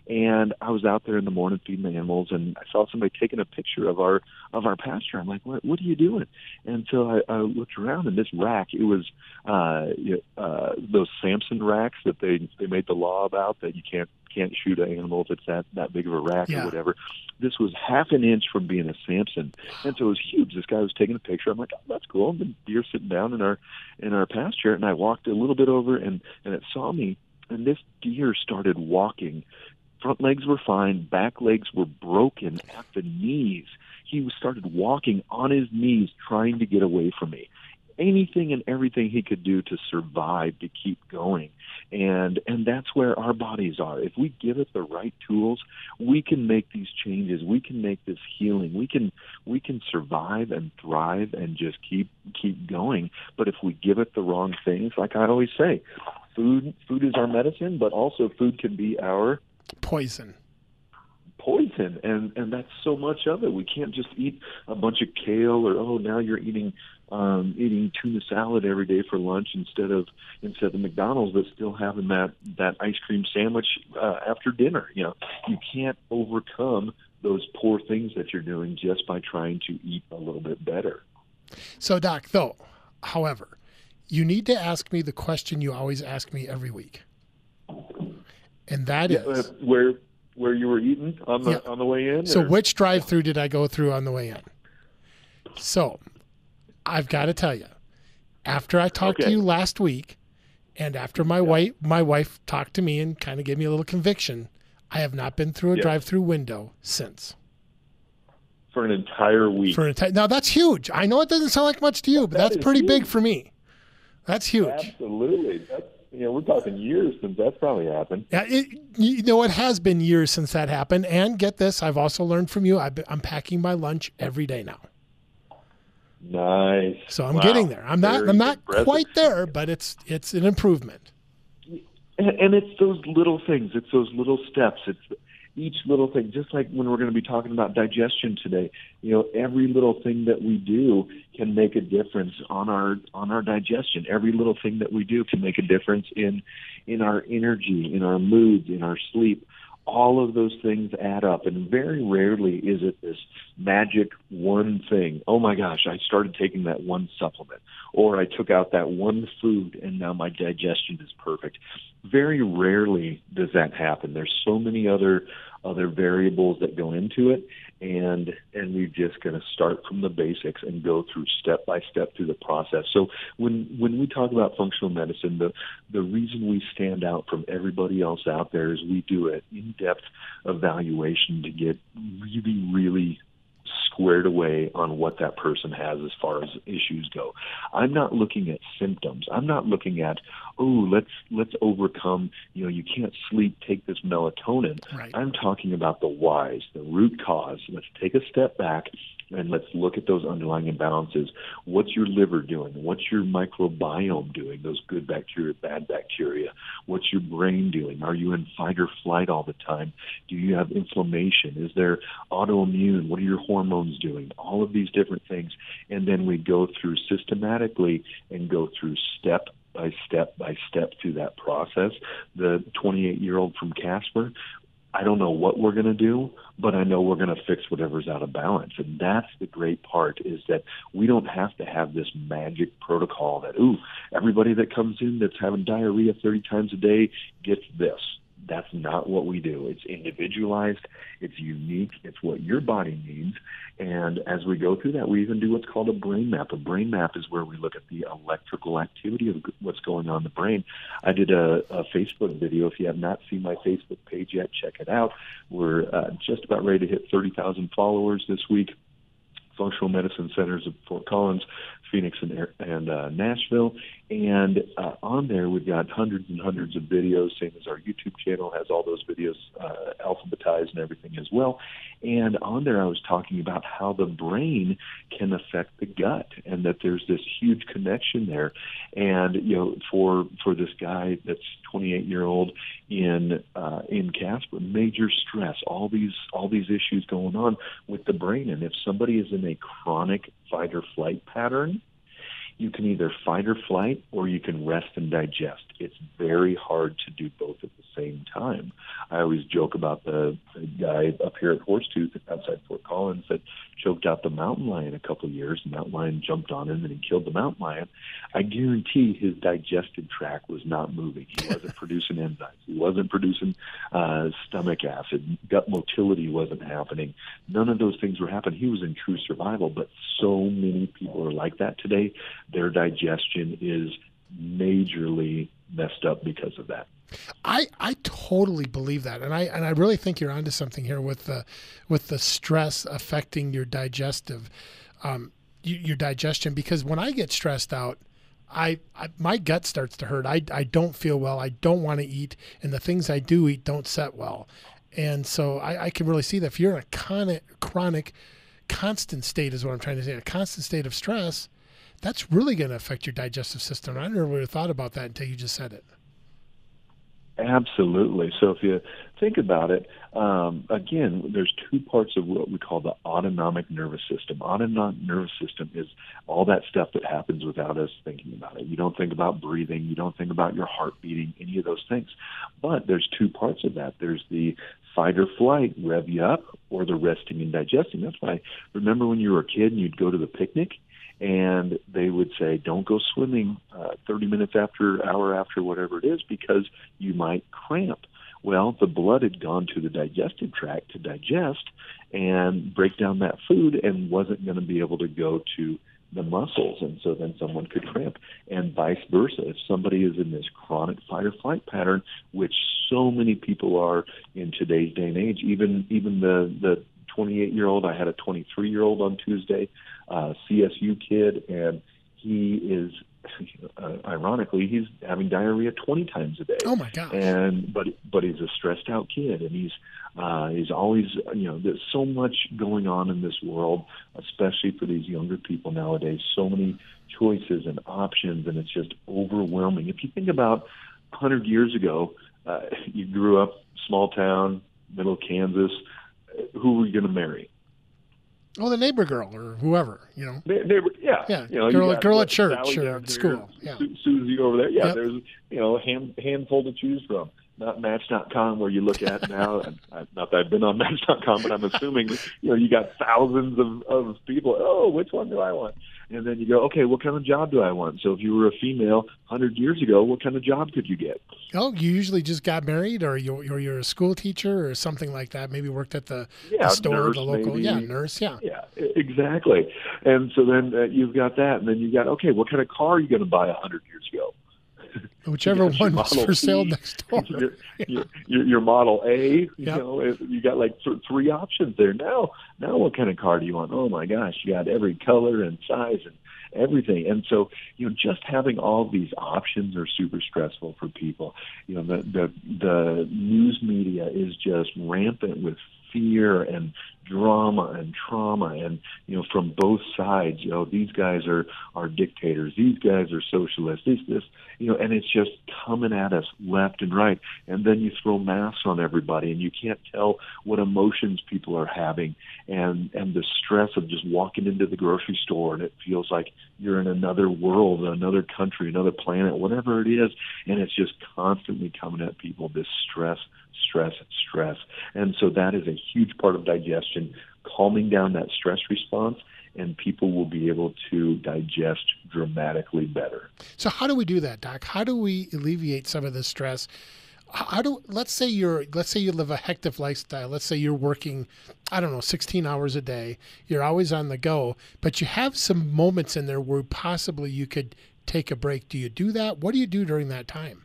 And I was out there in the morning feeding the animals, and I saw somebody taking a picture of our of our pasture. I'm like, what What are you doing? And so I, I looked around, and this rack, it was uh, you know, uh, those Samson racks that they they made the law about, that you can't can't shoot an animal if it's that that big of a rack Yeah. or whatever. This was half an inch from being a Samson, and so it was huge. This guy was taking a picture. I'm like, oh, that's cool. And the deer sitting down in our in our pasture, and I walked a little bit over, and and it saw me, and this deer started walking. Front legs were fine, back legs were broken at the knees. He was started walking on his knees, trying to get away from me. Anything and everything he could do to survive, to keep going. And and that's where our bodies are. If we give it the right tools, we can make these changes. We can make this healing. We can we can survive and thrive and just keep keep going. But if we give it the wrong things, like I always say, food food is our medicine, but also food can be our Poison. poison, and and that's so much of it. We can't just eat a bunch of kale, or oh, now you're eating um, eating tuna salad every day for lunch instead of instead of McDonald's, but still having that that ice cream sandwich uh, after dinner. You know, you can't overcome those poor things that you're doing just by trying to eat a little bit better. So, Doc, though, however, you need to ask me the question you always ask me every week, and that Yeah, is. uh, where where you were eating on the Yeah. on the way in. So or- which drive-through did I go through on the way in? So I've got to tell you, after I talked to Okay. you last week, and after my wife my wife talked to me and kind of gave me a little conviction, I have not been through a Yeah. drive-through window since. for an entire week? For an entire, now that's huge. I know it doesn't sound like much to you, but That that's is pretty big huge. for me. That's huge. Absolutely. That's, you know, we're talking years since that's probably happened. Yeah, it, you know, it has been years since that happened. And get this, I've also learned from you. I've been, I'm packing my lunch every day now, Nice. so I'm Wow. getting there. I'm not. Very I'm not impressive. quite there, but it's it's an improvement. And, and it's those little things. It's those little steps. It's each little thing. Just like when we're going to be talking about digestion today, you know, every little thing that we do can make a difference on our on our digestion. Every little thing that we do can make a difference in in our energy, in our moods, in our sleep. All of those things add up, and very rarely is it this magic one thing. Oh my gosh, I started taking that one supplement, or I took out that one food, and now my digestion is perfect. Very rarely does that happen. There's so many other other variables that go into it, and and we've just got to start from the basics and go through step by step through the process. So when when we talk about functional medicine, the the reason we stand out from everybody else out there is we do an in-depth evaluation to get really, really squared away on what that person has as far as issues go. I'm not looking at symptoms. I'm not looking at, oh, let's let's overcome, you know, you can't sleep, take this melatonin. Right. I'm talking about the whys, the root cause. Let's take a step back and let's look at those underlying imbalances. What's your liver doing? What's your microbiome doing? Those good bacteria, bad bacteria. What's your brain doing? Are you in fight or flight all the time? Do you have inflammation? Is there autoimmune? What are your hormones doing? All of these different things. And then we go through systematically and go through step by step by step through that process. The twenty-eight-year-old from Casper, I don't know what we're going to do, but I know we're going to fix whatever's out of balance. And that's the great part, is that we don't have to have this magic protocol that, ooh, everybody that comes in that's having diarrhea thirty times a day gets this. That's not what we do. It's individualized. It's unique. It's what your body needs. And as we go through that, we even do what's called a brain map. A brain map is where we look at the electrical activity of what's going on in the brain. I did a, a Facebook video. If you have not seen my Facebook page yet, check it out. We're uh, just about ready to hit thirty thousand followers this week. Functional Medicine Centers of Fort Collins, Phoenix, and, and uh, Nashville. And uh, on there, we've got hundreds and hundreds of videos, same as our YouTube channel has all those videos uh, alphabetized and everything as well. And on there, I was talking about how the brain can affect the gut, and that there's this huge connection there. And, you know, for for this guy that's twenty-eight-year-old in uh, in Casper, major stress, all these all these issues going on with the brain. And if somebody is in a chronic fight or flight pattern, you can either fight or flight, or you can rest and digest. It's very hard to do both at the same time. I always joke about the, the guy up here at Horsetooth outside Fort Collins that choked out the mountain lion a couple of years. The mountain lion jumped on him and he killed the mountain lion. I guarantee his digestive tract was not moving. He wasn't producing enzymes. He wasn't producing uh, stomach acid. Gut motility wasn't happening. None of those things were happening. He was in true survival, but so many people are like that today. Their digestion is majorly messed up because of that. I, I totally believe that, and I and I really think you're onto something here with the with the stress affecting your digestive um, your digestion. Because when I get stressed out, I, I my gut starts to hurt. I I don't feel well. I don't want to eat, and the things I do eat don't set well. And so I, I can really see that if you're in a chronic, chronic, constant state, is what I'm trying to say, a constant state of stress, that's really going to affect your digestive system. I never really thought about that until you just said it. Absolutely. So if you think about it, um, again, there's two parts of what we call the autonomic nervous system. Autonomic nervous system is all that stuff that happens without us thinking about it. You don't think about breathing. You don't think about your heart beating, any of those things. But there's two parts of that. There's the fight or flight, rev you up, or the resting and digesting. That's why, remember when you were a kid and you'd go to the picnic and they would say, don't go swimming uh, thirty minutes after, hour after, whatever it is, because you might cramp. Well, the blood had gone to the digestive tract to digest and break down that food and wasn't going to be able to go to the muscles, and so then someone could cramp, and vice versa. If somebody is in this chronic fight or flight pattern, which so many people are in today's day and age, even even the the twenty-eight-year-old, I had a twenty-three-year-old on Tuesday, uh, C S U kid, and he is, uh, ironically, he's having diarrhea twenty times a day. Oh my gosh! And but but he's a stressed out kid, and he's uh, he's always, you know, there's so much going on in this world, especially for these younger people nowadays. So many choices and options, and it's just overwhelming. If you think about a hundred years ago, uh, you grew up small town, middle of Kansas. Who were you going to marry? Oh, the neighbor girl or whoever, you know. They, they were, yeah, yeah. You know, girl, you got, girl what, at church Sally or at school. Yeah. Su- Susie over there. Yeah, yep. There's, you know, a hand, handful to choose from. Not Match dot com, where you look at now. And I, not that I've been on Match dot com, but I'm assuming, you know, you got thousands of, of people. Oh, which one do I want? And then you go, okay, what kind of job do I want? So if you were a female one hundred years ago, what kind of job could you get? Oh, you usually just got married, or you, or you're a school teacher or something like that. Maybe worked at the, yeah, the store, nurse, the local, maybe. yeah, nurse, yeah. Yeah, exactly. And so then uh, you've got that, and then you got, okay, what kind of car are you going to buy one hundred years ago? Whichever one was for sale next door. your, your, your, your Model A, you yep. know, you got like th- three options there. Now, now what kind of car do you want? Oh my gosh, you got every color and size and everything. And so, you know, just having all these options are super stressful for people. You know, the the, the news media is just rampant with fear and drama and trauma, and you know, from both sides. You know, these guys are are dictators, these guys are socialists, this this you know, and it's just coming at us left and right. And then you throw masks on everybody, and you can't tell what emotions people are having, and and the stress of just walking into the grocery store, and it feels like you're in another world, another country, another planet, whatever it is, and it's just constantly coming at people, this stress stress, stress. And so that is a huge part of digestion, calming down that stress response, and people will be able to digest dramatically better. So how do we do that, Doc? How do we alleviate some of the stress? How do, let's say you're, let's say you live a hectic lifestyle. Let's say you're working, I don't know, sixteen hours a day. You're always on the go, but you have some moments in there where possibly you could take a break. Do you do that? What do you do during that time?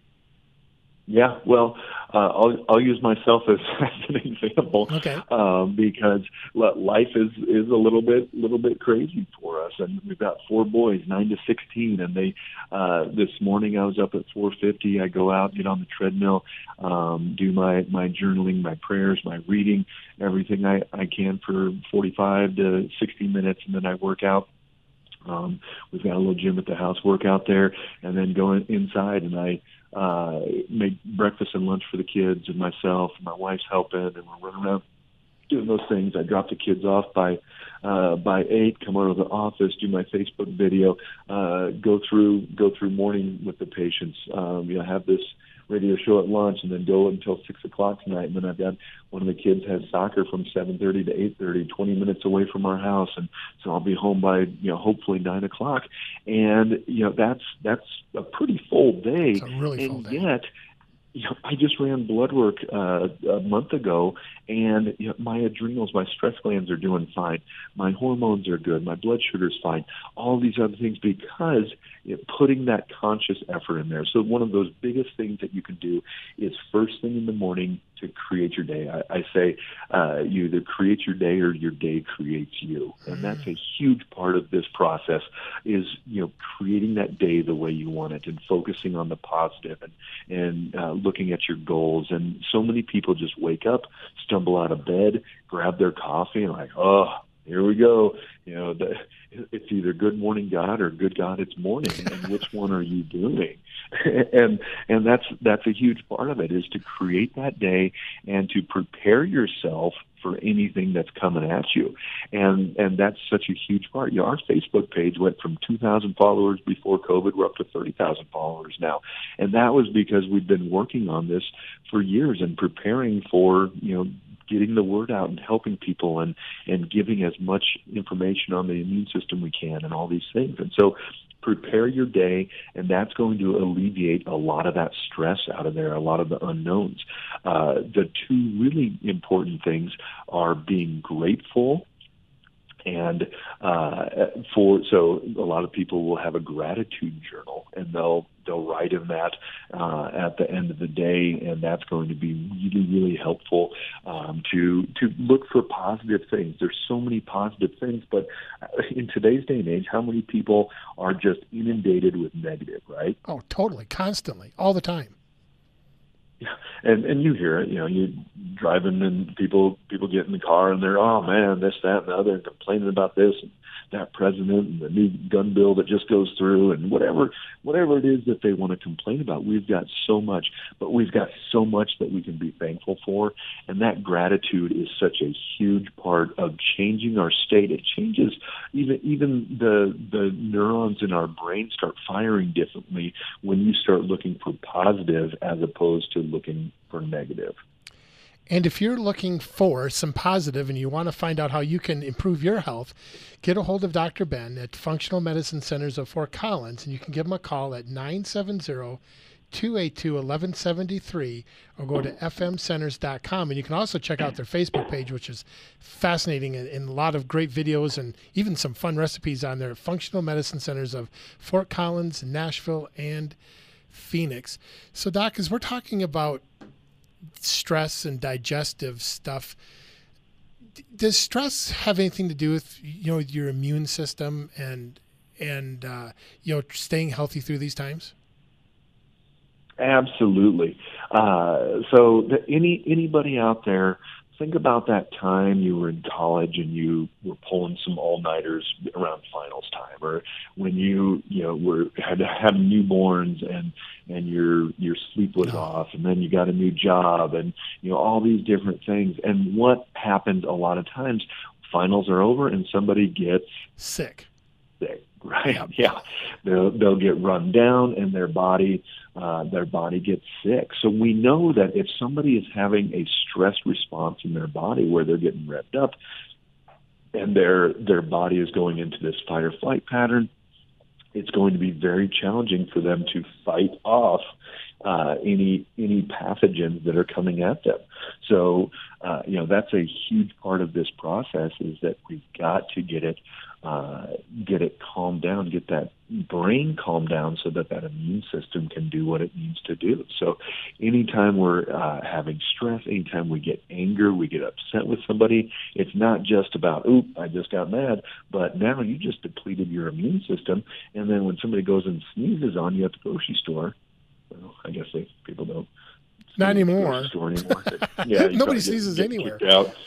Yeah, well, uh, I'll I'll use myself as, as an example, okay. um, because life is, is a little bit little bit crazy for us, and we've got four boys, nine to sixteen, and they uh, this morning I was up at four fifty. I go out, get on the treadmill, um, do my, my journaling, my prayers, my reading, everything I, I can for forty-five to sixty minutes, and then I work out. Um, we've got a little gym at the house, work out there, and then go inside and I uh, make breakfast and lunch for the kids and myself, and my wife's helping, and we're running around doing those things. I drop the kids off by uh, by eight, come out of the office, do my Facebook video, uh, go through go through morning with the patients. Um, you know, have this radio show at lunch, and then go until six o'clock tonight. And then I've got one of the kids has soccer from seven thirty to eight thirty, twenty minutes away from our house, and so I'll be home by you know hopefully nine o'clock. And you know that's that's a pretty full day. It's a really full and day. Yet, you know, I just ran blood work uh, a month ago, and you know, my adrenals, my stress glands are doing fine. My hormones are good. My blood sugar's fine. All these other things because you know, putting that conscious effort in there. So one of those biggest things that you can do is first thing in the morning to create your day. I, I say uh, you either create your day or your day creates you, and that's a huge part of this process. Is you know creating that day the way you want it and focusing on the positive and and uh, looking at your goals. And so many people just wake up, stumble out of bed, grab their coffee, and like, oh, here we go. You know, the, it's either good morning God or good God it's morning, and which one are you doing? and and that's that's a huge part of it, is to create that day and to prepare yourself for anything that's coming at you. And and that's such a huge part. You know, our Facebook page went from two thousand followers before COVID. We're up to thirty thousand followers now. And that was because we've been working on this for years and preparing for, you know, getting the word out and helping people and, and giving as much information on the immune system we can and all these things. And so prepare your day, and that's going to alleviate a lot of that stress out of there, a lot of the unknowns. Uh, the two really important things are being grateful. And uh, for so a lot of people will have a gratitude journal, and they'll they'll write in that uh, at the end of the day, and that's going to be really really helpful um, to to look for positive things. There's so many positive things, but in today's day and age, how many people are just inundated with negative, right? Oh, totally, constantly, all the time. Yeah, and and you hear it. You know, you driving and people people get in the car and they're, oh man, this, that, and the other, and complaining about this and that president and the new gun bill that just goes through and whatever whatever it is that they want to complain about. We've got so much, but we've got so much that we can be thankful for, and that gratitude is such a huge part of changing our state. It changes even even the the neurons in our brain start firing differently when you start looking for positive as opposed to looking for negative. And if you're looking for some positive and you want to find out how you can improve your health, get a hold of Doctor Ben at Functional Medicine Centers of Fort Collins, and you can give him a call at nine seven zero, two eight two, one one seven three or go to f m centers dot com. And you can also check out their Facebook page, which is fascinating, and, and a lot of great videos and even some fun recipes on there. Functional Medicine Centers of Fort Collins, Nashville, and Phoenix. So, Doc, as we're talking about stress and digestive stuff, does stress have anything to do with, you know, your immune system and and uh, you know, staying healthy through these times? Absolutely. Uh, so the, any anybody out there, think about that time you were in college and you were pulling some all-nighters around finals time, or when you you know were had had newborns and and your your sleep was off, and then you got a new job, and you know all these different things. And what happens a lot of times, finals are over and somebody gets sick. Sick, right? Yep. Yeah, they'll they'll get run down, and their body uh, their body gets sick. So we know that if somebody is having a stress response in their body where they're getting revved up, and their their body is going into this fight or flight pattern, it's going to be very challenging for them to fight off uh, any any pathogens that are coming at them. So uh, you know that's a huge part of this process, is that we've got to get it uh, get it calmed down, get that brain calmed down, so that that immune system can do what it needs to do. So anytime we're uh, having stress, anytime we get anger, we get upset with somebody, it's not just about, oop, I just got mad, but now you just depleted your immune system. And then when somebody goes and sneezes on you at the grocery store, well, I guess they, people don't. Not anymore. Store anymore. yeah, Nobody sneezes get, anywhere. Get out.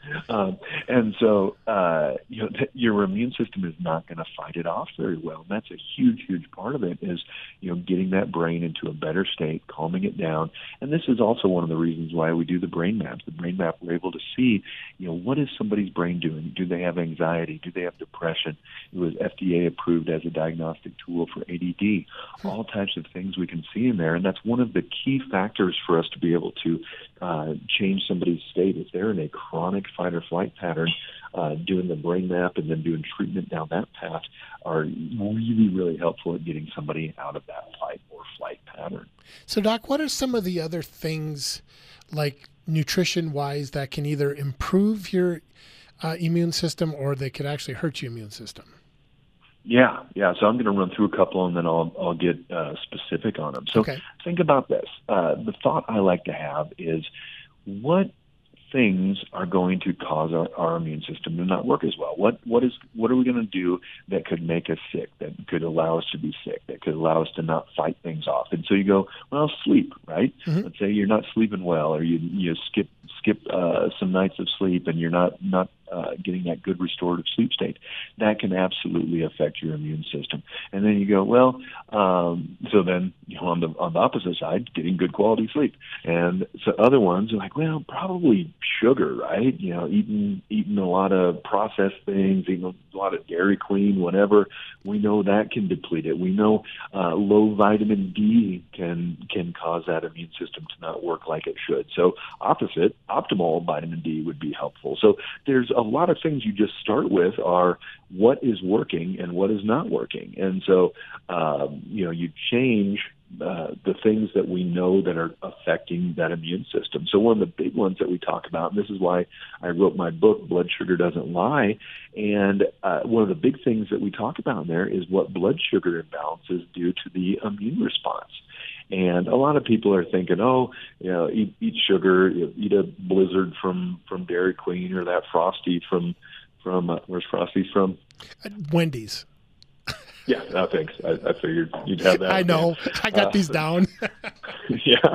um, and so, uh, you know, th- your immune system is not going to fight it off very well. And that's a huge, huge part of it is, you know, getting that brain into a better state, calming it down. And this is also one of the reasons why we do the brain maps. The brain map, we're able to see, you know, what is somebody's brain doing? Do they have anxiety? Do they have depression? It was F D A approved as a diagnostic tool for A D D. All types of things we can see in there. And that's one of the key factors for us to be able to uh, change somebody's state. If they're in a chronic fight or flight pattern, uh, doing the brain map and then doing treatment down that path are really, really helpful at getting somebody out of that fight or flight pattern. So, Doc, what are some of the other things, like nutrition-wise, that can either improve your uh, immune system or they could actually hurt your immune system? Yeah, yeah. So I'm going to run through a couple and then I'll I'll get uh, specific on them. So okay. Think about this. Uh, the thought I like to have is, what things are going to cause our, our immune system to not work as well? What what is what are we going to do that could make us sick, that could allow us to be sick, that could allow us to not fight things off? And so you go, well, sleep, right? Mm-hmm. Let's say you're not sleeping well, or you you skip skip uh, some nights of sleep, and you're not not uh, getting that good restorative sleep state. That can absolutely affect your immune system. And then you go, well, um, so then you know, on the on the opposite side, getting good quality sleep. And so other ones are like, well, probably sugar, right? You know, eating eating a lot of processed things, eating a lot of Dairy Queen, whatever. We know that can deplete it. We know uh, low vitamin D can can cause that immune system to not work like it should. So opposite, optimal vitamin D would be helpful. So there's a lot of things you just start with are what is working and what is not working. And so, um, you know, you change uh, the things that we know that are affecting that immune system. So one of the big ones that we talk about, and this is why I wrote my book, Blood Sugar Doesn't Lie, and uh, one of the big things that we talk about in there is what blood sugar imbalances do to the immune response. And a lot of people are thinking, oh, you know, eat, eat sugar, eat a Blizzard from, from Dairy Queen, or that Frosty from, from uh, where's Frosty from? Wendy's. Yeah, no, thanks. I, I figured you'd have that. I know. I got uh, these down. Yeah.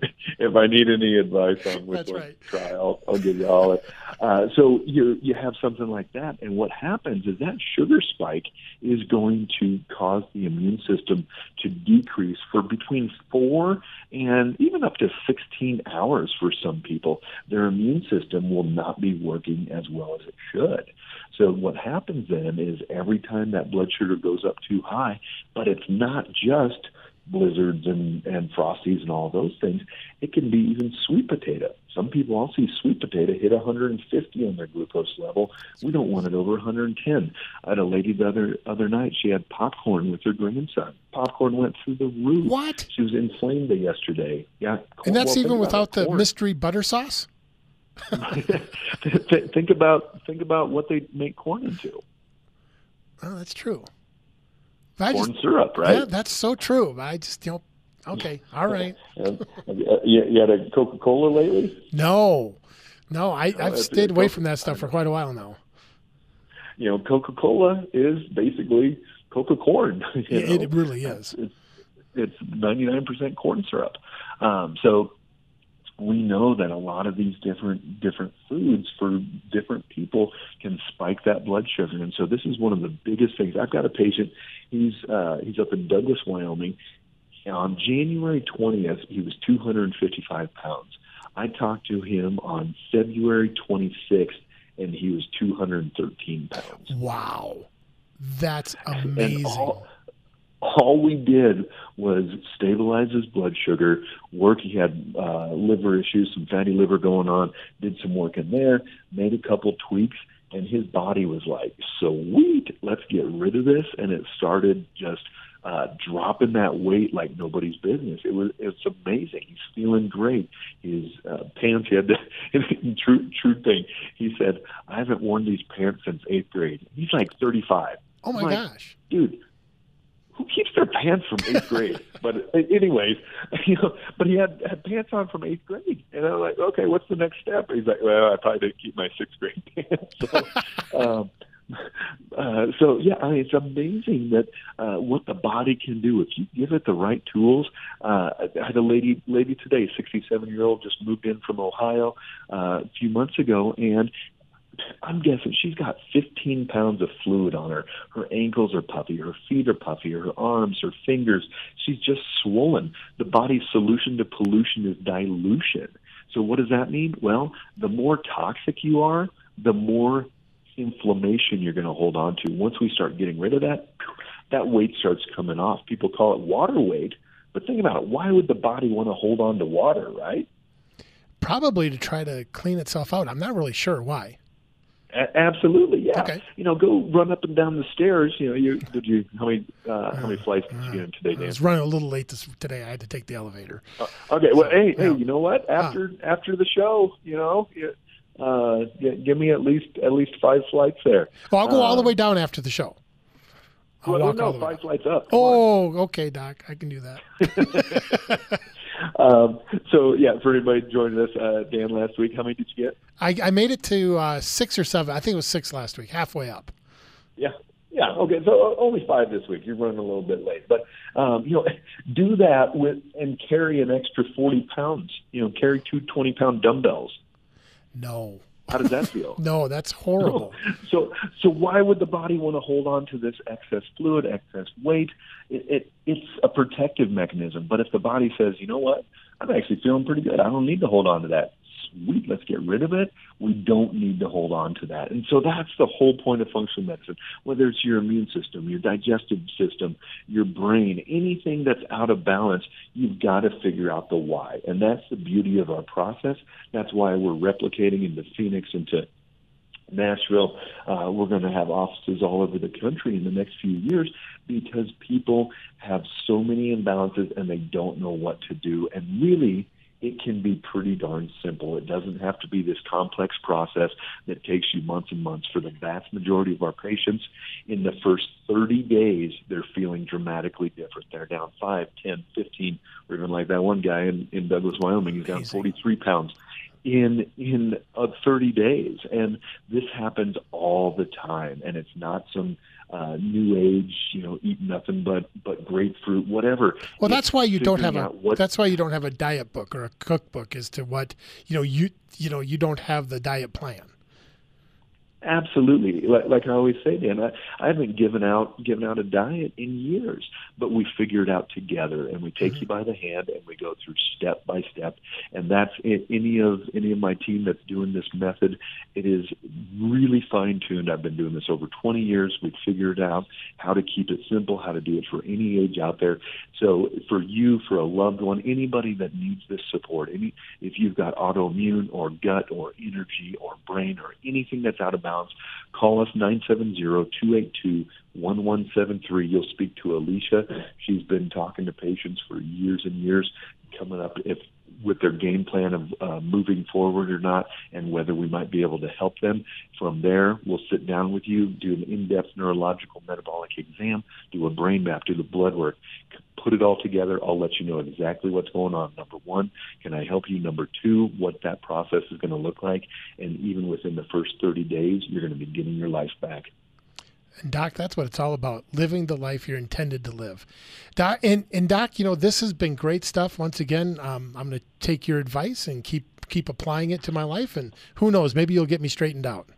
If I need any advice on which That's one right. to try, I'll, I'll give you all it. Uh, so you you have something like that, and what happens is that sugar spike is going to cause the immune system to decrease for between four and even up to sixteen hours for some people. Their immune system will not be working as well as it should. So what happens then is every time that blood sugar goes up too high, but it's not just Blizzards and, and Frosties and all those things, it can be even sweet potato. Some people, I'll see sweet potato hit one hundred fifty on their glucose level. We don't want it over one hundred ten. I had a lady the other other night, she had popcorn with her grandson. Popcorn went through the roof. What? She was inflamed yesterday. Yeah, and that's well, even without the corn. mystery butter sauce? think about think about what they make corn into. Oh, that's true. I Corn just, syrup, right? Yeah, that's so true. I just, you know, okay, all right. you, you had a Coca-Cola lately? No, no, I, No, I've that's- stayed away Coca- from that stuff for quite a while now. You know, Coca-Cola is basically Coca-Corn. You It, know? it really is. It's, it's ninety-nine percent corn syrup. Um, so we know that a lot of these different different foods for different people can spike that blood sugar. And so this is one of the biggest things. I've got a patient, he's uh, he's up in Douglas, Wyoming. On January twentieth, he was two hundred fifty-five pounds. I talked to him on February twenty-sixth, and he was two hundred thirteen pounds. Wow. That's And amazing. all, all we did was stabilize his blood sugar, work. He had uh, liver issues, some fatty liver going on, did some work in there, made a couple tweaks, and his body was like, sweet, let's get rid of this. And it started just uh, dropping that weight like nobody's business. It was it's amazing. He's feeling great. His uh, pants, he had the true, true thing. He said, I haven't worn these pants since eighth grade. He's like thirty-five. Oh, my I'm like, gosh. Dude, who keeps their pants from eighth grade? But anyways, you know, but he had, had pants on from eighth grade. And I'm like, okay, what's the next step? He's like, well, I probably didn't keep my sixth grade pants. So, um, Uh, so yeah, I mean, it's amazing that uh, what the body can do if you give it the right tools. Uh, I had a lady, lady today, sixty-seven year old, just moved in from Ohio uh, a few months ago, and I'm guessing she's got fifteen pounds of fluid on her. Her ankles are puffy, her feet are puffy, her arms, her fingers. She's just swollen. The body's solution to pollution is dilution. So what does that mean? Well, the more toxic you are, the more inflammation you're going to hold on to. Once we start getting rid of that, that weight starts coming off. People call it water weight, but think about it. Why would the body want to hold on to water, right? Probably to try to clean itself out. I'm not really sure why. A- absolutely, yeah. Okay. You know, go run up and down the stairs. You know, you did you how many uh, how many flights did you get in today, Dan? I was running a little late this, today. I had to take the elevator. Uh, okay, well, So, hey, yeah. hey, you know what? After Ah. after the show, you know, you, uh, g- give me at least at least five flights there. Well, I'll go all the Uh, way down after the show. I'll Well, walk no, all the way five down. flights up. Come on. Oh, okay, Doc. I can do that. Um, so yeah, for anybody joining us, uh, Dan, last week, how many did you get? I, I made it to uh, six or seven. I think it was six last week, halfway up. Yeah. Yeah. Okay. So only five this week. You're running a little bit late, but um, you know, do that with and carry an extra forty pounds. You know, carry two twenty pound dumbbells. No. How does that feel? No, that's horrible. So, so why would the body want to hold on to this excess fluid, excess weight? It, it, it's a protective mechanism. But if the body says, you know what, I'm actually feeling pretty good, I don't need to hold on to that. Sweet, let's get rid of it. We don't need to hold on to that. And so that's the whole point of functional medicine, whether it's your immune system, your digestive system, your brain, anything that's out of balance, you've got to figure out the why. And that's the beauty of our process. That's why we're replicating into Phoenix, into Nashville. Uh, we're going to have offices all over the country in the next few years because people have so many imbalances and they don't know what to do. And really, it can be pretty darn simple. It doesn't have to be this complex process that takes you months and months. For the vast majority of our patients, in the first thirty days, they're feeling dramatically different. They're down five, ten, fifteen, or even like that one guy in, in Douglas, Wyoming, he's down forty-three pounds in in uh, thirty days. And this happens all the time. And it's not some uh, new age, you know, eat nothing but, but grapefruit, whatever. Well, It's that's why you don't have figuring a out what- that's why you don't have a diet book or a cookbook as to what, you know, you you know, you don't have the diet plan. Absolutely. Like, like I always say, Dan, I, I haven't given out given out a diet in years, but we figure it out together, and we take mm-hmm. you by the hand, and we go through step by step. And that's it. Any of any of my team that's doing this method, it is really fine tuned. I've been doing this over twenty years. We've figured out how to keep it simple, how to do it for any age out there. So for you, for a loved one, anybody that needs this support, any if you've got autoimmune or gut or energy or brain or anything that's out of balance, call us nine seven zero, two eight two, one one seven three. You'll speak to Alicia. She's been talking to patients for years and years, coming up if with their game plan of uh, moving forward or not, and whether we might be able to help them. From there, we'll sit down with you, do an in-depth neurological metabolic exam, do a brain map, do the blood work, put it all together. I'll let you know exactly what's going on. Number one, can I help you? Number two, what that process is going to look like. And even within the first thirty days, you're going to be getting your life back. And Doc, that's what it's all about, living the life you're intended to live. Doc, and, and Doc, you know, this has been great stuff. Once again, um, I'm going to take your advice and keep keep applying it to my life. And who knows, maybe you'll get me straightened out.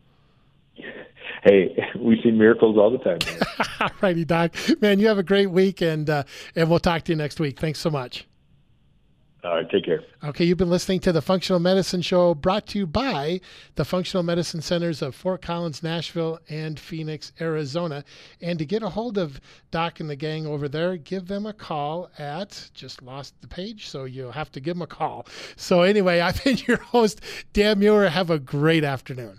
Hey, we see miracles all the time. All righty, Doc. Man, you have a great week, and uh, and we'll talk to you next week. Thanks so much. All right, take care. Okay, you've been listening to the Functional Medicine Show, brought to you by the Functional Medicine Centers of Fort Collins, Nashville, and Phoenix, Arizona. And to get a hold of Doc and the gang over there, give them a call at, just lost the page, so you'll have to give them a call. So anyway, I've been your host, Dan Muir. Have a great afternoon.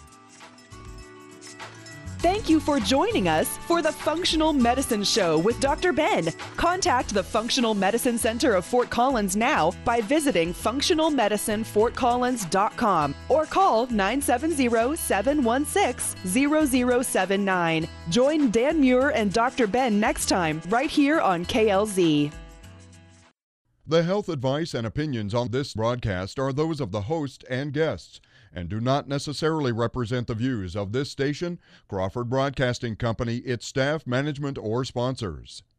Thank you for joining us for the Functional Medicine Show with Doctor Ben. Contact the Functional Medicine Center of Fort Collins now by visiting functional medicine fort collins dot com or call nine seven zero, seven one six, zero zero seven nine. Join Dan Muir and Doctor Ben next time right here on K L Z. The health advice and opinions on this broadcast are those of the host and guests and do not necessarily represent the views of this station, Crawford Broadcasting Company, its staff, management, or sponsors.